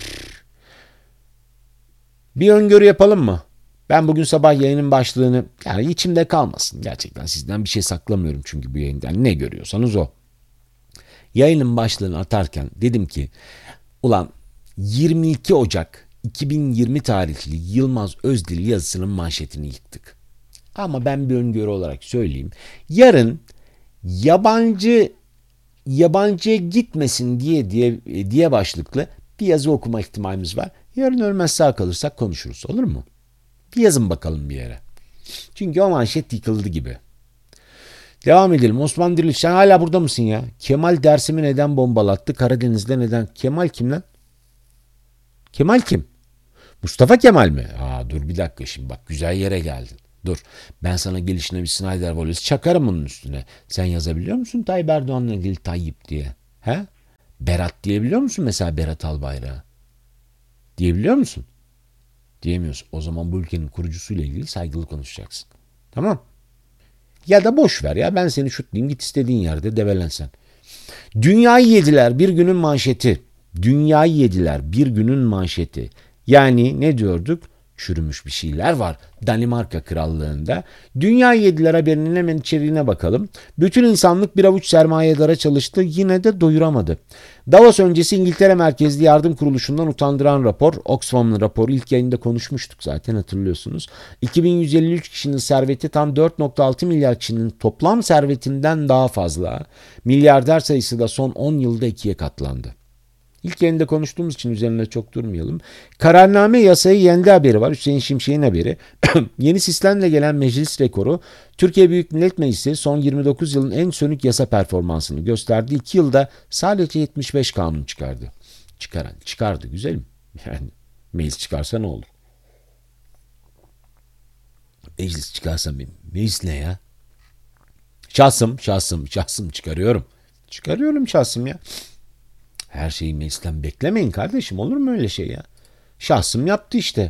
Bir öngörü yapalım mı? Ben bugün sabah yayının başlığını, yani içimde kalmasın. Gerçekten sizden bir şey saklamıyorum çünkü bu yayından. Ne görüyorsanız o. Yayının başlığını atarken dedim ki ulan yirmi iki Ocak iki bin yirmi tarihli Yılmaz Özdil yazısının manşetini yıktık. Ama ben bir öngörü olarak söyleyeyim. Yarın yabancı yabancıya gitmesin diye diye diye başlıklı bir yazı okuma ihtimalimiz var. Yarın ölmez sağ kalırsak konuşuruz, olur mu? Bir yazın bakalım bir yere. Çünkü o manşet yıkıldı gibi. Devam edelim. Osman Diriliş, sen hala burada mısın ya? Kemal dersimi neden bombalattı? Karadeniz'de neden? Kemal kim lan? Kemal kim? Mustafa Kemal mi? Aa, dur bir dakika şimdi bak, güzel yere geldin. Dur, ben sana gelişine bir Snyder Wallace çakarım bunun üstüne. Sen yazabiliyor musun Tayyip Erdoğan'la ilgili Tayyip diye? He? Berat diyebiliyor musun mesela, Berat Albayrak'a? Diyebiliyor musun? Diyemiyorsun. O zaman bu ülkenin kurucusuyla ilgili saygılı konuşacaksın. Tamam. Ya da boş ver ya, ben seni şutlayayım, git istediğin yerde develensen. Dünyayı yediler bir günün manşeti. Dünyayı yediler bir günün manşeti. Yani ne diyorduk? Çürümüş bir şeyler var Danimarka Krallığı'nda. Dünyayı yediler haberinin hemen içeriğine bakalım. Bütün insanlık bir avuç sermayedara çalıştı, yine de doyuramadı. Davos öncesi İngiltere merkezli yardım kuruluşundan utandıran rapor, Oxfam'ın raporu, ilk yayında konuşmuştuk zaten, hatırlıyorsunuz. iki bin yüz elli üç kişinin serveti tam dört virgül altı milyar kişinin toplam servetinden daha fazla. Milyarder sayısı da son on yılda ikiye katlandı. İlk yayında konuştuğumuz için üzerine çok durmayalım. Kararname yasayı yendi haberi var. Hüseyin Şimşek'in haberi. Yeni sistemle gelen meclis rekoru, Türkiye Büyük Millet Meclisi son yirmi dokuz yılın en sönük yasa performansını gösterdi. iki yılda sadece yetmiş beş kanun çıkardı. Çıkaran çıkardı, güzelim. Yani meclis çıkarsa ne olur? Meclis çıkarsa meclis ne ya? Şahsım, şahsım, şahsım çıkarıyorum. Çıkarıyorum şahsım ya. Her şeyi meclisten beklemeyin kardeşim. Olur mu öyle şey ya? Şahsım yaptı işte.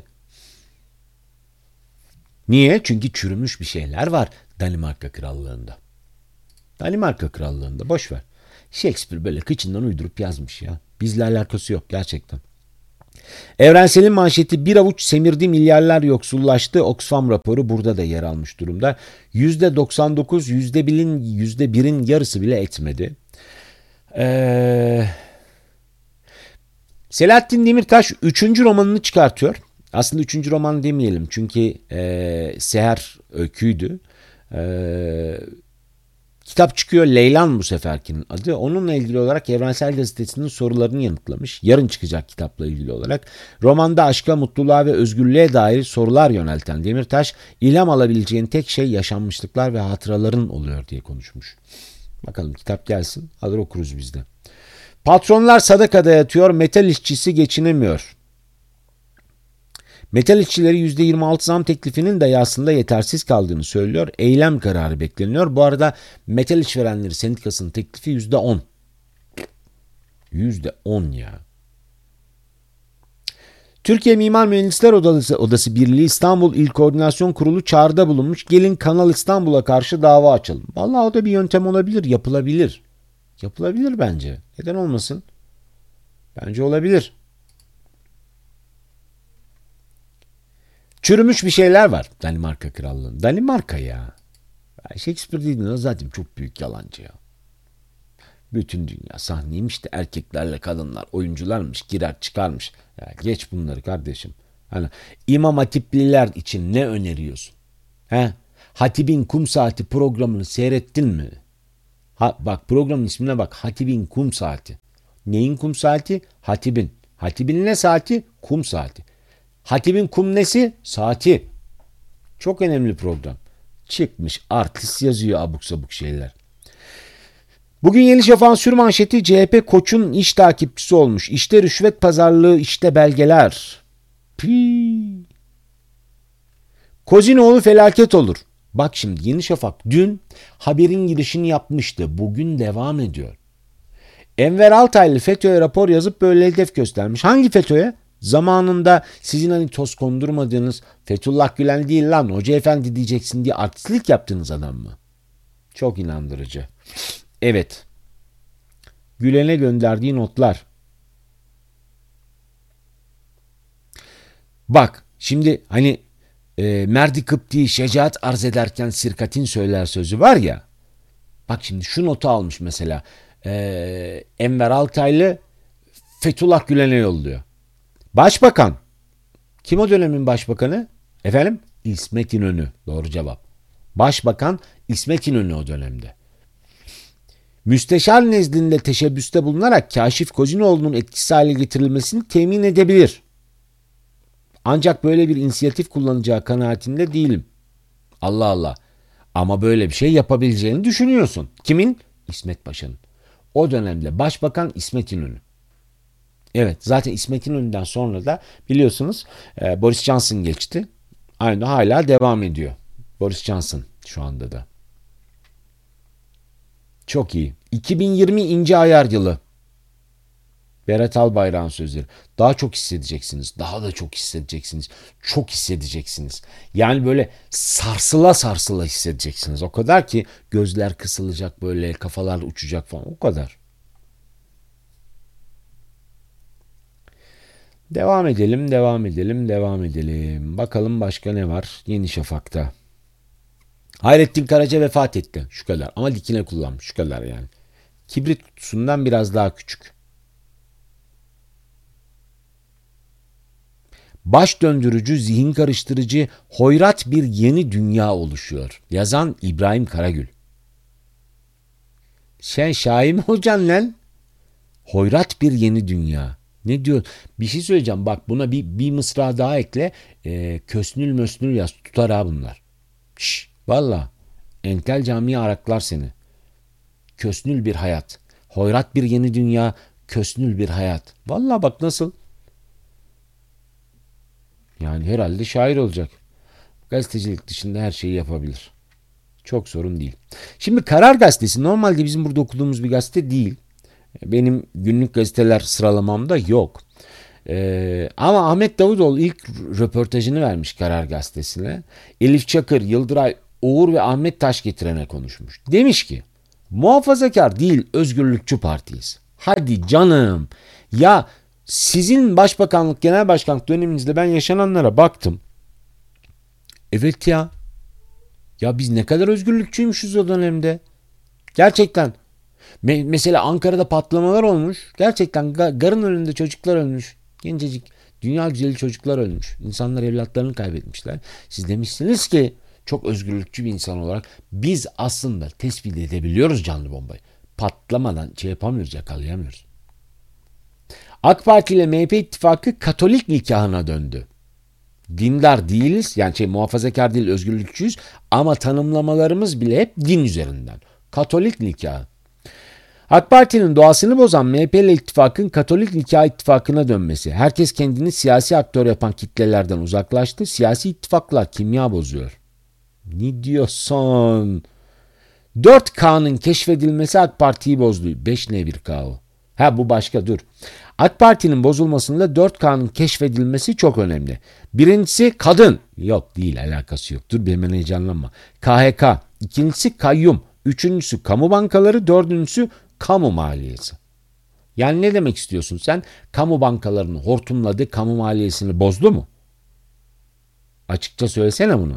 Niye? Çünkü çürümüş bir şeyler var Danimarka Krallığı'nda. Danimarka Krallığı'nda boş ver. Shakespeare böyle kıçından uydurup yazmış ya. Bizle alakası yok gerçekten. Evrensel'in manşeti, bir avuç semirdi milyarlar yoksullaştı. Oxfam raporu burada da yer almış durumda. yüzde doksan dokuz, yüzde birin, yüzde birin yarısı bile etmedi. Eee... Selahattin Demirtaş üçüncü romanını çıkartıyor. Aslında üçüncü roman demeyelim çünkü e, Seher öyküydü. E, kitap çıkıyor, Leylan bu seferkinin adı. Onunla ilgili olarak Evrensel Gazetesi'nin sorularını yanıtlamış. Yarın çıkacak kitapla ilgili olarak. Romanda aşka, mutluluğa ve özgürlüğe dair sorular yönelten Demirtaş, ilham alabileceğin tek şey yaşanmışlıklar ve hatıraların oluyor diye konuşmuş. Bakalım kitap gelsin, alır okuruz biz de. Patronlar sadakada yatıyor, metal işçisi geçinemiyor. Metal işçileri yüzde yirmi altı zam teklifinin de aslında yetersiz kaldığını söylüyor. Eylem kararı bekleniyor. Bu arada Metal İşverenleri Sendikası'nın teklifi yüzde on. yüzde on ya. Türkiye Mimar Mühendisler Odası, Odası Birliği İstanbul İl Koordinasyon Kurulu çağrıda bulunmuş. Gelin Kanal İstanbul'a karşı dava açalım. Vallahi o da bir yöntem olabilir, yapılabilir. Yapılabilir bence. Neden olmasın? Bence olabilir. Çürümüş bir şeyler var Danimarka Krallığı'nda. Danimarka ya. Shakespeare değil o zaten çok büyük yalancı ya. Bütün dünya sahneymiş de erkeklerle kadınlar oyuncularmış, girer çıkarmış. Ya geç bunları kardeşim. Hani İmam Hatipliler için ne öneriyorsun? He? Hatib'in Kum Saati programını seyrettin mi? Ha, bak programın ismine bak. Hatib'in Kum Saati. Neyin kum saati? Hatib'in. Hatib'in ne saati? Kum saati. Hatib'in kum nesi? Saati. Çok önemli program. Çıkmış artist yazıyor abuk sabuk şeyler. Bugün Yeni Şafak'ın sürmanşeti C H P Koç'un iş takipçisi olmuş. İşte rüşvet pazarlığı, işte belgeler. Pii. Kozinoğlu felaket olur. Bak şimdi Yeni Şafak dün haberin girişini yapmıştı. Bugün devam ediyor. Enver Altaylı FETÖ'ye rapor yazıp böyle hedef göstermiş. Hangi FETÖ'ye? Zamanında sizin hani toz kondurmadığınız Fethullah Gülen değil lan Hoca Efendi diyeceksin diye artistlik yaptığınız adam mı? Çok inandırıcı. Evet. Gülen'e gönderdiği notlar. Bak şimdi hani e, Merdi Kıpti şecaat arz ederken sirkatin söyler sözü var ya. Bak şimdi şu notu almış mesela. E, Enver Altaylı Fethullah Gülen'e yolluyor. Başbakan. Kim o dönemin başbakanı? Efendim? İsmet İnönü. Doğru cevap. Başbakan İsmet İnönü o dönemde. Müsteşar nezdinde teşebbüste bulunarak Kaşif Kozinoğlu'nun etkisiz hale getirilmesini temin edebilir. Ancak böyle bir inisiyatif kullanacağı kanaatinde değilim. Allah Allah. Ama böyle bir şey yapabileceğini düşünüyorsun. Kimin? İsmet Paşa'nın. O dönemde Başbakan İsmet İnönü. Evet zaten İsmet İnönü'nden sonra da biliyorsunuz Boris Johnson geçti. Aynı hala devam ediyor. Boris Johnson şu anda da. Çok iyi. iki bin yirmi ince ayar yılı. Berat Albayrak'ın sözleri. Daha çok hissedeceksiniz. Daha da çok hissedeceksiniz. Çok hissedeceksiniz. Yani böyle sarsıla sarsıla hissedeceksiniz. O kadar ki gözler kısılacak böyle kafalar uçacak falan. O kadar. Devam edelim, devam edelim, devam edelim. Bakalım başka ne var Yeni Şafak'ta. Hayrettin Karaca vefat etti. Şu kadar. Ama dikine kullanmış. Şu kadar yani. Kibrit kutusundan biraz daha küçük. Baş döndürücü, zihin karıştırıcı, hoyrat bir yeni dünya oluşuyor. Yazan İbrahim Karagül. Sen şair mi olacaksın lan? Hoyrat bir yeni dünya. Ne diyor? Bir şey söyleyeceğim. Bak buna bir, bir mısra daha ekle. E, kösnül mösnül yaz. Tutar ha bunlar. Şşş. Valla. Entel Camii araklar seni. Kösnül bir hayat. Hoyrat bir yeni dünya. Kösnül bir hayat. Valla bak nasıl. Yani herhalde şair olacak. Gazetecilik dışında her şeyi yapabilir. Çok sorun değil. Şimdi Karar Gazetesi normalde bizim burada okuduğumuz bir gazete değil. Benim günlük gazeteler sıralamamda yok. Ee, ama Ahmet Davutoğlu ilk röportajını vermiş Karar Gazetesi'ne. Elif Çakır, Yıldıray, Uğur ve Ahmet Taşgetiren'e konuşmuş. Demiş ki muhafazakar değil özgürlükçü partiyiz. Hadi canım. Ya sizin başbakanlık, genel başkanlık döneminizde ben yaşananlara baktım. Evet ya. Ya biz ne kadar özgürlükçüymüşüz o dönemde. Gerçekten. Me- mesela Ankara'da patlamalar olmuş. Gerçekten ga- garın önünde çocuklar ölmüş. Gencecik, dünya güzeli çocuklar ölmüş. İnsanlar evlatlarını kaybetmişler. Siz demişsiniz ki çok özgürlükçü bir insan olarak biz aslında tespit edebiliyoruz canlı bombayı. Patlamadan şey yapamıyoruz, yakalayamıyoruz. AK Parti ile M H P ittifakı Katolik nikahına döndü. Dindar değiliz, yani şey muhafazakar değil özgürlükçüyüz ama tanımlamalarımız bile hep din üzerinden. Katolik nikahı. AK Parti'nin doğasını bozan M H P ile ittifakın Katolik nikah ittifakına dönmesi. Herkes kendini siyasi aktör yapan kitlelerden uzaklaştı. Siyasi ittifaklar kimya bozuyor. Ne diyorsun? dört K'nın keşfedilmesi AK Parti'yi bozdu. beş ne bir K o? Ha bu başka dur. AK Parti'nin bozulmasında dört K'nın keşfedilmesi çok önemli. Birincisi kadın. Yok değil, alakası yok. Dur bir hemen heyecanlanma. K H K. İkincisi kayyum. Üçüncüsü kamu bankaları. Dördüncüsü kamu maliyesi. Yani ne demek istiyorsun sen? Kamu bankalarını hortumladı, kamu maliyesini bozdu mu? Açıkça söylesene bunu.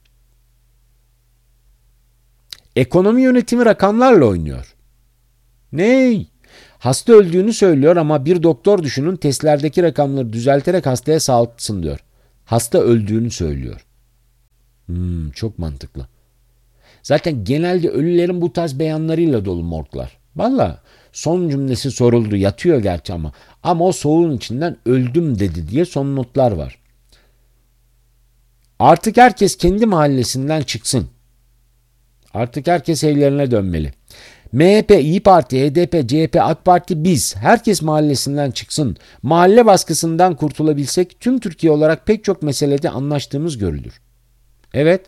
Ekonomi yönetimi rakamlarla oynuyor. Ney? Hasta öldüğünü söylüyor ama bir doktor düşünün testlerdeki rakamları düzelterek hastaya sağlıklısın diyor. Hasta öldüğünü söylüyor. Hmm, çok mantıklı. Zaten genelde ölülerin bu tarz beyanlarıyla dolu morglar. Valla son cümlesi soruldu, yatıyor gerçi ama. Ama o soğuğun içinden öldüm dedi diye son notlar var. Artık herkes kendi mahallesinden çıksın. Artık herkes evlerine dönmeli. M H P, İyi Parti, H D P, C H P, AK Parti biz. Herkes mahallesinden çıksın. Mahalle baskısından kurtulabilsek tüm Türkiye olarak pek çok meselede anlaştığımız görülür. Evet.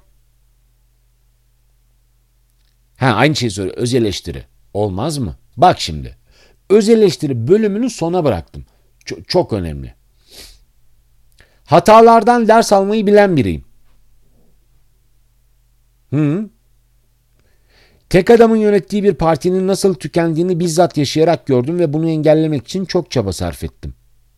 Ha, aynı şeyi soruyor. Öz eleştiri. Olmaz mı? Bak şimdi. Öz eleştiri bölümünü sona bıraktım. Çok, çok önemli. Hatalardan ders almayı bilen biriyim. Hı. Tek adamın yönettiği bir partinin nasıl tükendiğini bizzat yaşayarak gördüm ve bunu engellemek için çok çaba sarf ettim.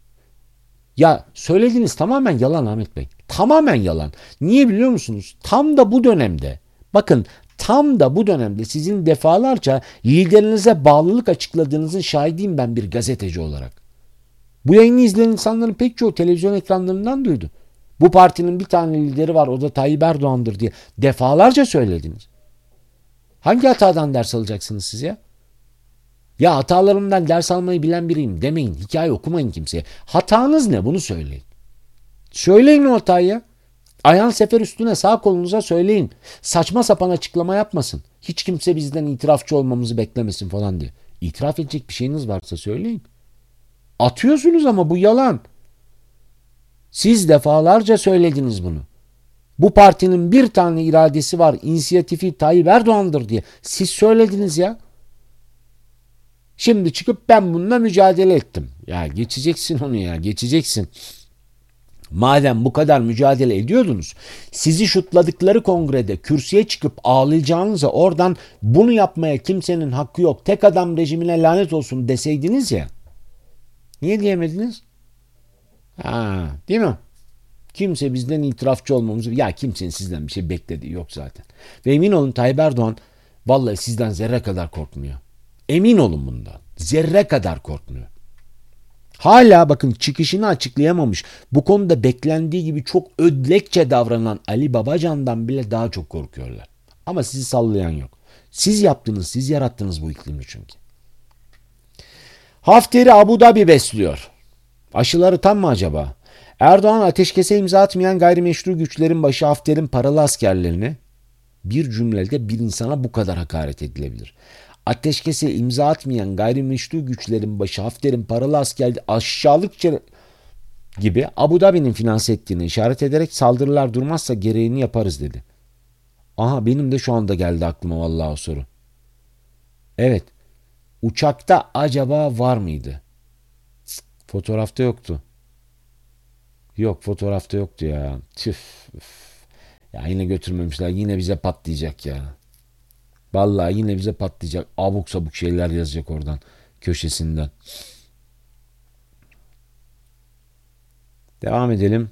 Ya söylediğiniz tamamen yalan Ahmet Bey. Tamamen yalan. Niye biliyor musunuz? Tam da bu dönemde, bakın tam da bu dönemde sizin defalarca liderinize bağlılık açıkladığınızın şahidiyim ben bir gazeteci olarak. Bu yayını izleyen insanların pek çoğu televizyon ekranlarından duydu. Bu partinin bir tane lideri var, o da Tayyip Erdoğan'dır diye defalarca söylediniz. Hangi hatadan ders alacaksınız siz ya? Ya hatalarımdan ders almayı bilen biriyim demeyin. Hikaye okumayın kimseye. Hatanız ne? Bunu söyleyin. Söyleyin o hatayı ya. Ayhan Sefer üstüne sağ kolunuza söyleyin. Saçma sapan açıklama yapmasın. Hiç kimse bizden itirafçı olmamızı beklemesin falan diye. İtiraf edecek bir şeyiniz varsa söyleyin. Atıyorsunuz ama bu yalan. Siz defalarca söylediniz bunu. Bu partinin bir tane iradesi var. İnisiyatifi Tayyip Erdoğan'dır diye. Siz söylediniz ya. Şimdi çıkıp ben bununla mücadele ettim. Ya geçeceksin onu ya. Geçeceksin. Madem bu kadar mücadele ediyordunuz, sizi şutladıkları kongrede kürsüye çıkıp ağlayacağınıza oradan bunu yapmaya kimsenin hakkı yok, tek adam rejimine lanet olsun deseydiniz ya. Niye diyemediniz? Ha, değil mi? Kimse bizden itirafçı olmamızı, ya kimsenin sizden bir şey beklediği yok zaten. Ve emin olun Tayyip Erdoğan vallahi sizden zerre kadar korkmuyor. Emin olun bundan. Zerre kadar korkmuyor. Hala bakın çıkışını açıklayamamış, bu konuda beklendiği gibi çok ödlekçe davranan Ali Babacan'dan bile daha çok korkuyorlar. Ama sizi sallayan yok. Siz yaptınız, siz yarattınız bu iklimi çünkü. Hafter'i Abu Dhabi besliyor. Aşıları tam mı acaba? Erdoğan ateşkese imza atmayan gayrimeşru güçlerin başı Hafter'in paralı askerlerine, bir cümlede bir insana bu kadar hakaret edilebilir. Ateşkese imza atmayan gayrimeşru güçlerin başı Hafter'in paralı askerleri aşağılıkça gibi Abu Dhabi'nin finanse ettiğini işaret ederek saldırılar durmazsa gereğini yaparız dedi. Aha benim de şu anda geldi aklıma vallahi o soru. Evet. Uçakta acaba var mıydı? Fotoğrafta yoktu. Yok fotoğrafta yoktu ya. Tüf. Ya yine götürmemişler. Yine bize patlayacak ya. Vallahi yine bize patlayacak. Abuk sabuk şeyler yazacak oradan. Köşesinden. Devam edelim.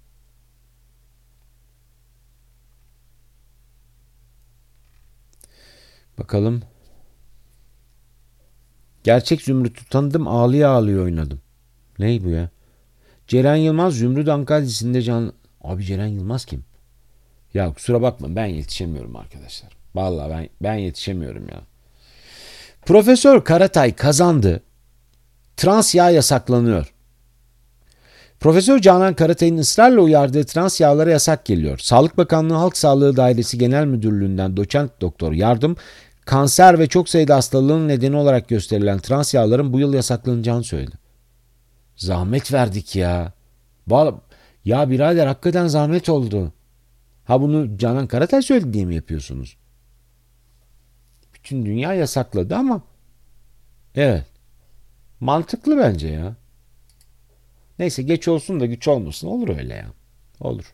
Bakalım. Gerçek Zümrüt'ü tanıdım, ağlıya ağlıyor oynadım. Ney bu ya? Ceren Yılmaz Zümrüt Anka dizisinde can... Abi Ceren Yılmaz kim? Ya kusura bakma ben yetişemiyorum arkadaşlar. Vallahi ben ben yetişemiyorum ya. Profesör Karatay kazandı. Trans yağ yasaklanıyor. Profesör Canan Karatay'ın ısrarla uyardığı trans yağlara yasak geliyor. Sağlık Bakanlığı Halk Sağlığı Dairesi Genel Müdürlüğü'nden doçent doktor yardım, kanser ve çok sayıda hastalığın nedeni olarak gösterilen trans yağların bu yıl yasaklanacağını söyledi. Zahmet verdik ya. Vallahi, ya birader hakikaten zahmet oldu. Ha bunu Canan Karatay söyledi diye mi yapıyorsunuz? Bütün dünya yasakladı ama evet. Mantıklı bence ya. Neyse geç olsun da güç olmasın. Olur öyle ya. Olur.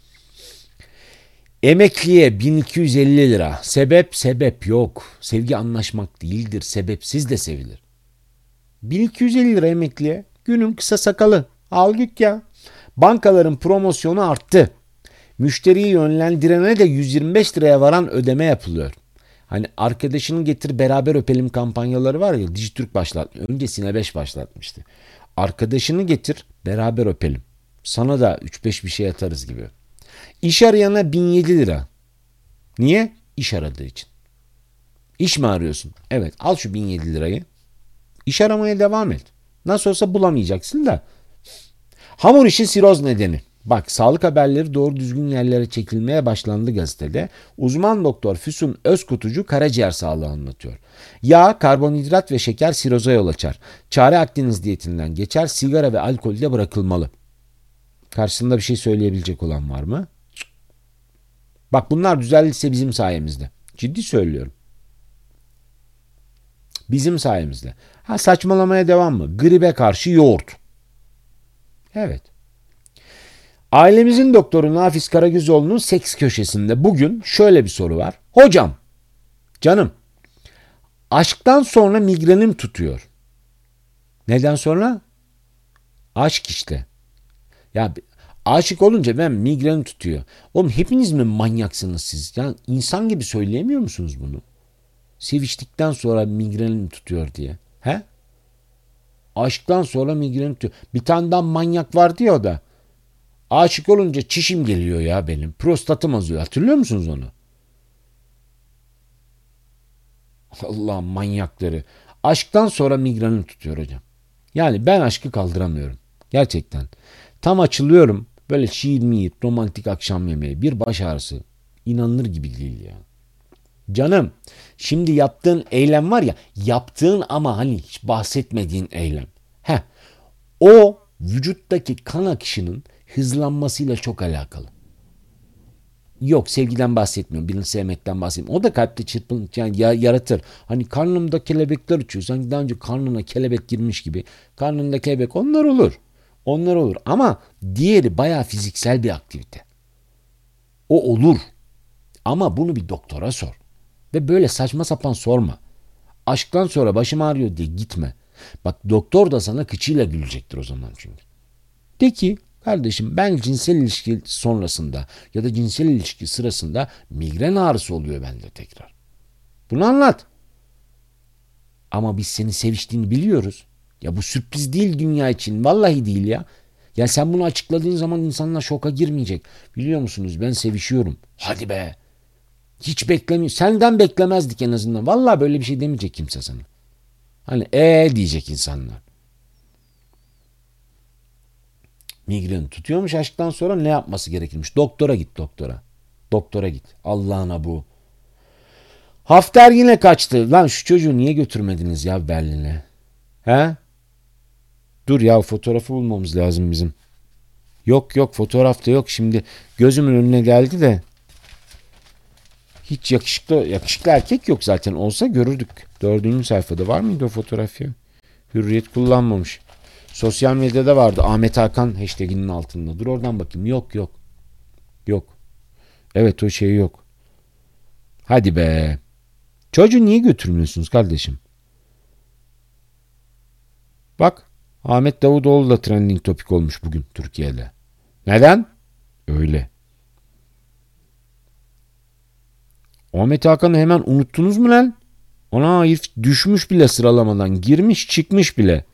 Emekliye bin iki yüz elli lira. Sebep sebep yok. Sevgi anlaşmak değildir. Sebepsiz de sevilir. bin iki yüz elli lira emekliye. Günün kısa sakalı. Al git ya. Bankaların promosyonu arttı. Müşteriyi yönlendirene de yüz yirmi beş liraya varan ödeme yapılıyor. Hani arkadaşını getir beraber öpelim kampanyaları var ya, Dijitürk başlattı. Önce Sine beş başlatmıştı. Arkadaşını getir beraber öpelim. Sana da üç beş bir şey atarız gibi. İş arayana bin yedi lira. Niye? İş aradığı için. İş mi arıyorsun? Evet, al şu bin yedi lirayı. İş aramaya devam et. Nasıl olsa bulamayacaksın da. Hamur işi siroz nedeni. Bak, sağlık haberleri doğru düzgün yerlere çekilmeye başlandı gazetede. Uzman doktor Füsun Özkutucu karaciğer sağlığı anlatıyor. Yağ, karbonhidrat ve şeker siroza yol açar. Çare Akdeniz diyetinden geçer, sigara ve alkol de bırakılmalı. Karşısında bir şey söyleyebilecek olan var mı? Bak, bunlar düzeldiyse bizim sayemizde. Ciddi söylüyorum. Bizim sayemizde. Ha, saçmalamaya devam mı? Gribe karşı yoğurt. Evet. Ailemizin doktoru Nafiz Karagözoğlu'nun seks köşesinde bugün şöyle bir soru var. Hocam, canım, aşktan sonra migrenim tutuyor. Neden sonra? Aşk işte. Ya aşık olunca ben migrenim tutuyor. Oğlum, hepiniz mi manyaksınız siz? Yani insan gibi söyleyemiyor musunuz bunu? Seviştikten sonra migrenim tutuyor diye. He? Aşktan sonra migrenim tutuyor. Bir tane daha manyak vardı ya o da. Aşık olunca çişim geliyor ya benim. Prostatım azıyor. Hatırlıyor musunuz onu? Allah'ım, manyakları. Aşktan sonra migrenim tutuyor hocam. Yani ben aşkı kaldıramıyorum. Gerçekten. Tam açılıyorum. Böyle şiir miyir, romantik akşam yemeği, bir baş ağrısı. İnanılır gibi değil ya. Canım, şimdi yaptığın eylem var ya, yaptığın ama hani hiç bahsetmediğin eylem. Heh, o vücuttaki kan akışının hızlanmasıyla çok alakalı. Yok, sevgiden bahsetmiyorum. Birini sevmekten bahsetmiyorum. O da kalpte çırpınış yani yaratır. Hani karnımda kelebekler uçuyor. Sanki daha önce karnına kelebek girmiş gibi. Karnında kelebek, onlar olur. Onlar olur. Ama diğeri bayağı fiziksel bir aktivite. O olur. Ama bunu bir doktora sor. Ve böyle saçma sapan sorma. Aşktan sonra başım ağrıyor diye gitme. Bak, doktor da sana kıçıyla gülecektir o zaman çünkü. De ki, kardeşim, ben cinsel ilişki sonrasında ya da cinsel ilişki sırasında migren ağrısı oluyor bende tekrar. Bunu anlat. Ama biz seni seviştiğini biliyoruz. Ya bu sürpriz değil dünya için. Vallahi değil ya. Ya sen bunu açıkladığın zaman insanlar şoka girmeyecek. Biliyor musunuz, ben sevişiyorum. Hadi be. Hiç beklemiyor. Senden beklemezdik en azından. Vallahi böyle bir şey demeyecek kimse sana. Hani ee diyecek insanlar. Migren tutuyormuş, aşktan sonra ne yapması gerekirmiş? Doktora git, doktora. Doktora git. Allah'ına bu. Hafter yine kaçtı. Lan şu çocuğu niye götürmediniz ya Berlin'e? He? Dur ya, fotoğrafı bulmamız lazım bizim. Yok yok, fotoğrafta yok. Şimdi gözümün önüne geldi de. Hiç yakışıklı yakışıklı erkek yok zaten. Olsa görürdük. Dördüncü sayfada var mıydı o fotoğraf ya? Hürriyet kullanmamış. Sosyal medyada vardı. Ahmet Hakan hashtaginin altında. Dur oradan bakayım. Yok yok. Yok. Evet, o şey yok. Hadi be. Çocuğu niye götürmüyorsunuz kardeşim? Bak, Ahmet Davutoğlu da trending topik olmuş bugün Türkiye'de. Neden? Öyle. Ahmet Hakan'ı hemen unuttunuz mu lan? Ona herif düşmüş bile sıralamadan. Girmiş çıkmış bile.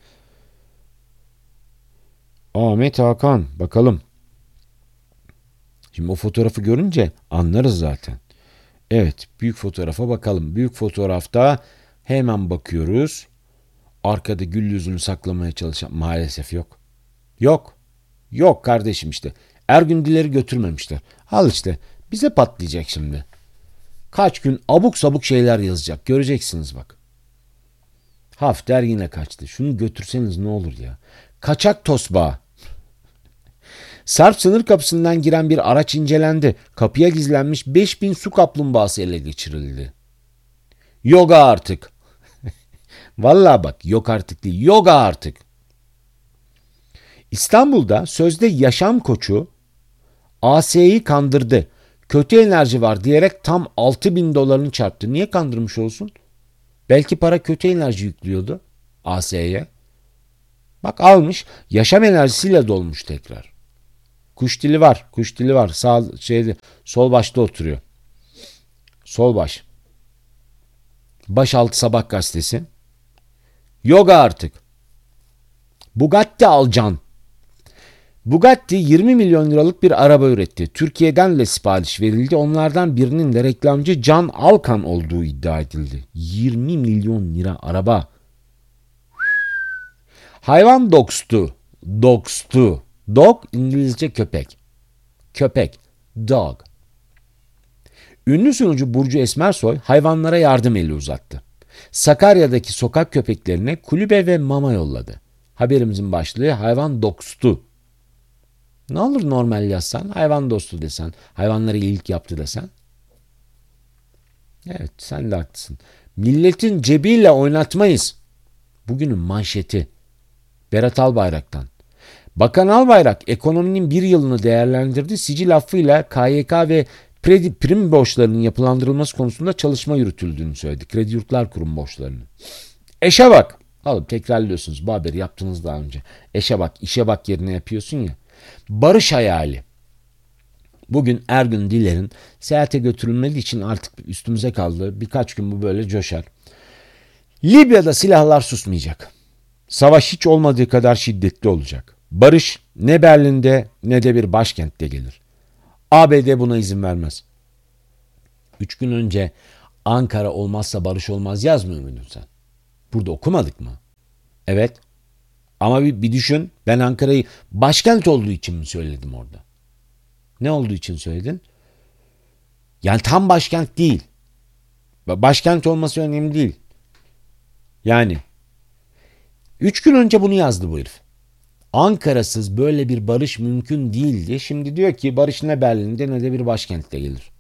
Ahmet Hakan. Bakalım. Şimdi o fotoğrafı görünce anlarız zaten. Evet, büyük fotoğrafa bakalım. Büyük fotoğrafta hemen bakıyoruz. Arkada gül yüzünü saklamaya çalışan maalesef yok. Yok. Yok kardeşim işte. Ergün Diler'i götürmemişler. Al işte. Bize patlayacak şimdi. Kaç gün abuk sabuk şeyler yazacak. Göreceksiniz bak. Hafter yine kaçtı. Şunu götürseniz ne olur ya. Kaçak tosbağa. Sarp sınır kapısından giren bir araç incelendi. Kapıya gizlenmiş beş bin su kaplumbağası ele geçirildi. Yoga artık. Vallahi bak, yok artık değil. Yoga artık. İstanbul'da sözde yaşam koçu A S'yi kandırdı. Kötü enerji var diyerek tam altı bin dolarını çarptı. Niye kandırmış olsun? Belki para kötü enerji yüklüyordu A S'ye. Bak almış, yaşam enerjisiyle dolmuş tekrar. Kuş dili var. Kuş dili var. Sağ şeyde sol başta oturuyor. Sol baş. Başaltı Sabah gazetesi. Yoga artık. Bugatti alacaksın. Bugatti yirmi milyon liralık bir araba üretti. Türkiye'den de sipariş verildi. Onlardan birinin de reklamcı Can Alkan olduğu iddia edildi. yirmi milyon lira araba. Hayvan dostu. Dogstu. Dog İngilizce köpek. Köpek. Dog. Ünlü sunucu Burcu Esmersoy hayvanlara yardım eli uzattı. Sakarya'daki sokak köpeklerine kulübe ve mama yolladı. Haberimizin başlığı hayvan dostu. Ne olur normal yazsan, hayvan dostu desen, hayvanlara iyilik yaptı desen. Evet, sen de haklısın. Milletin cebiyle oynatmayız. Bugünün manşeti. Berat Albayrak'tan. Bakan Albayrak ekonominin bir yılını değerlendirdi. Sicil affıyla K Y K ve kredi prim borçlarının yapılandırılması konusunda çalışma yürütüldüğünü söyledi. Kredi Yurtlar Kurum borçlarını. Eşe bak. Alıp tekrarlıyorsunuz. Bu haberi yaptınız daha önce. Eşe bak, işe bak yerine yapıyorsun ya. Barış hayali. Bugün Ergün Diler'in seyahate götürülmediği için artık üstümüze kaldı. Birkaç gün bu böyle coşar. Libya'da silahlar susmayacak. Savaş hiç olmadığı kadar şiddetli olacak. Barış ne Berlin'de ne de bir başkentte gelir. A B D buna izin vermez. Üç gün önce Ankara olmazsa barış olmaz yazmıyor muydun sen? Burada okumadık mı? Evet. Ama bir, bir düşün, ben Ankara'yı başkent olduğu için mi söyledim orada? Ne olduğu için söyledin? Yani tam başkent değil. Başkent olması önemli değil. Yani üç gün önce bunu yazdı bu herif. Ankara'sız böyle bir barış mümkün değildi. Şimdi diyor ki barış ne Berlin'de ne de bir başkentte gelir.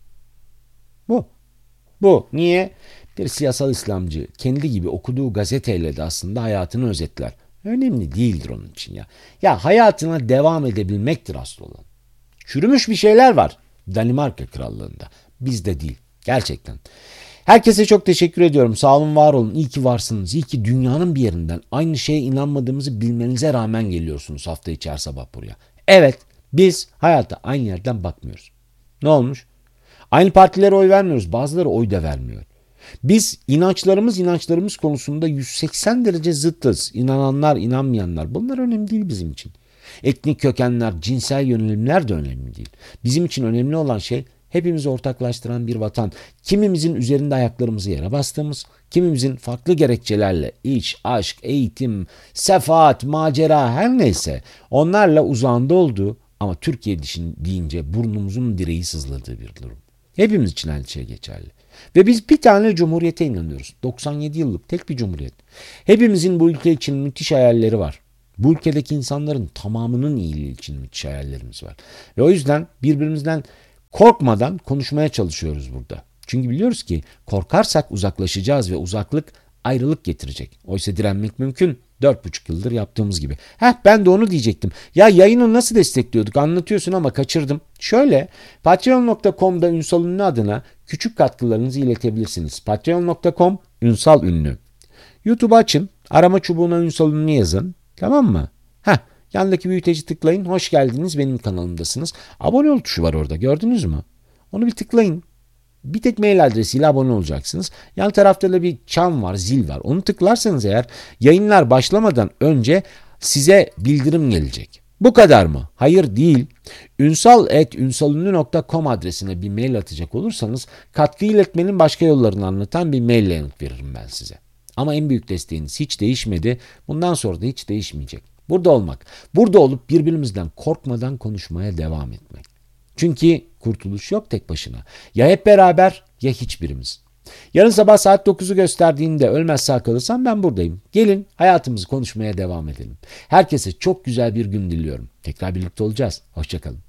Bu. Bu. Niye? Bir siyasal İslamcı kendi gibi okuduğu gazeteyle de aslında hayatını özetler. Önemli değildir onun için ya. Ya hayatına devam edebilmektir asıl olan. Çürümüş bir şeyler var Danimarka Krallığı'nda. Bizde değil. Gerçekten. Herkese çok teşekkür ediyorum. Sağ olun, var olun. İyi ki varsınız. İyi ki dünyanın bir yerinden aynı şeye inanmadığımızı bilmenize rağmen geliyorsunuz hafta içi her sabah buraya. Evet, biz hayata aynı yerden bakmıyoruz. Ne olmuş? Aynı partilere oy vermiyoruz. Bazıları oy da vermiyor. Biz inançlarımız inançlarımız konusunda yüz seksen derece zıttız. İnananlar, inanmayanlar. Bunlar önemli değil bizim için. Etnik kökenler, cinsel yönelimler de önemli değil. Bizim için önemli olan şey hepimizi ortaklaştıran bir vatan. Kimimizin üzerinde ayaklarımızı yere bastığımız, kimimizin farklı gerekçelerle iş, aşk, eğitim, sefaat, macera her neyse onlarla uzağında olduğu ama Türkiye deyince burnumuzun direği sızladığı bir durum. Hepimiz için aynı şey geçerli. Ve biz bir tane cumhuriyete inanıyoruz. doksan yedi yıllık tek bir cumhuriyet. Hepimizin bu ülke için müthiş hayalleri var. Bu ülkedeki insanların tamamının iyiliği için müthiş hayallerimiz var. Ve o yüzden birbirimizden korkmadan konuşmaya çalışıyoruz burada. Çünkü biliyoruz ki korkarsak uzaklaşacağız ve uzaklık ayrılık getirecek. Oysa direnmek mümkün. Dört buçuk yıldır yaptığımız gibi. Heh, ben de onu diyecektim. Ya yayını nasıl destekliyorduk anlatıyorsun ama kaçırdım. Şöyle patreon nokta com'da Ünsal Ünlü adına küçük katkılarınızı iletebilirsiniz. patreon nokta com Ünsal Ünlü. YouTube'u açın. Arama çubuğuna Ünsal Ünlü yazın. Tamam mı? Heh, yandaki büyüteci tıklayın. Hoş geldiniz, benim kanalımdasınız. Abone ol tuşu var orada, gördünüz mü? Onu bir tıklayın. Bir tek mail adresiyle abone olacaksınız. Yan tarafta da bir çan var, zil var. Onu tıklarsanız eğer yayınlar başlamadan önce size bildirim gelecek. Bu kadar mı? Hayır, değil. ünsal at ünsalünlü nokta com adresine bir mail atacak olursanız katkı iletmenin başka yollarını anlatan bir maille yanıt veririm ben size. Ama en büyük desteğiniz hiç değişmedi. Bundan sonra da hiç değişmeyecek. Burada olmak. Burada olup birbirimizden korkmadan konuşmaya devam etmek. Çünkü kurtuluş yok tek başına. Ya hep beraber ya hiçbirimiz. Yarın sabah saat dokuzu gösterdiğinde ölmez sağ kalırsam ben buradayım. Gelin hayatımızı konuşmaya devam edelim. Herkese çok güzel bir gün diliyorum. Tekrar birlikte olacağız. Hoşça kalın.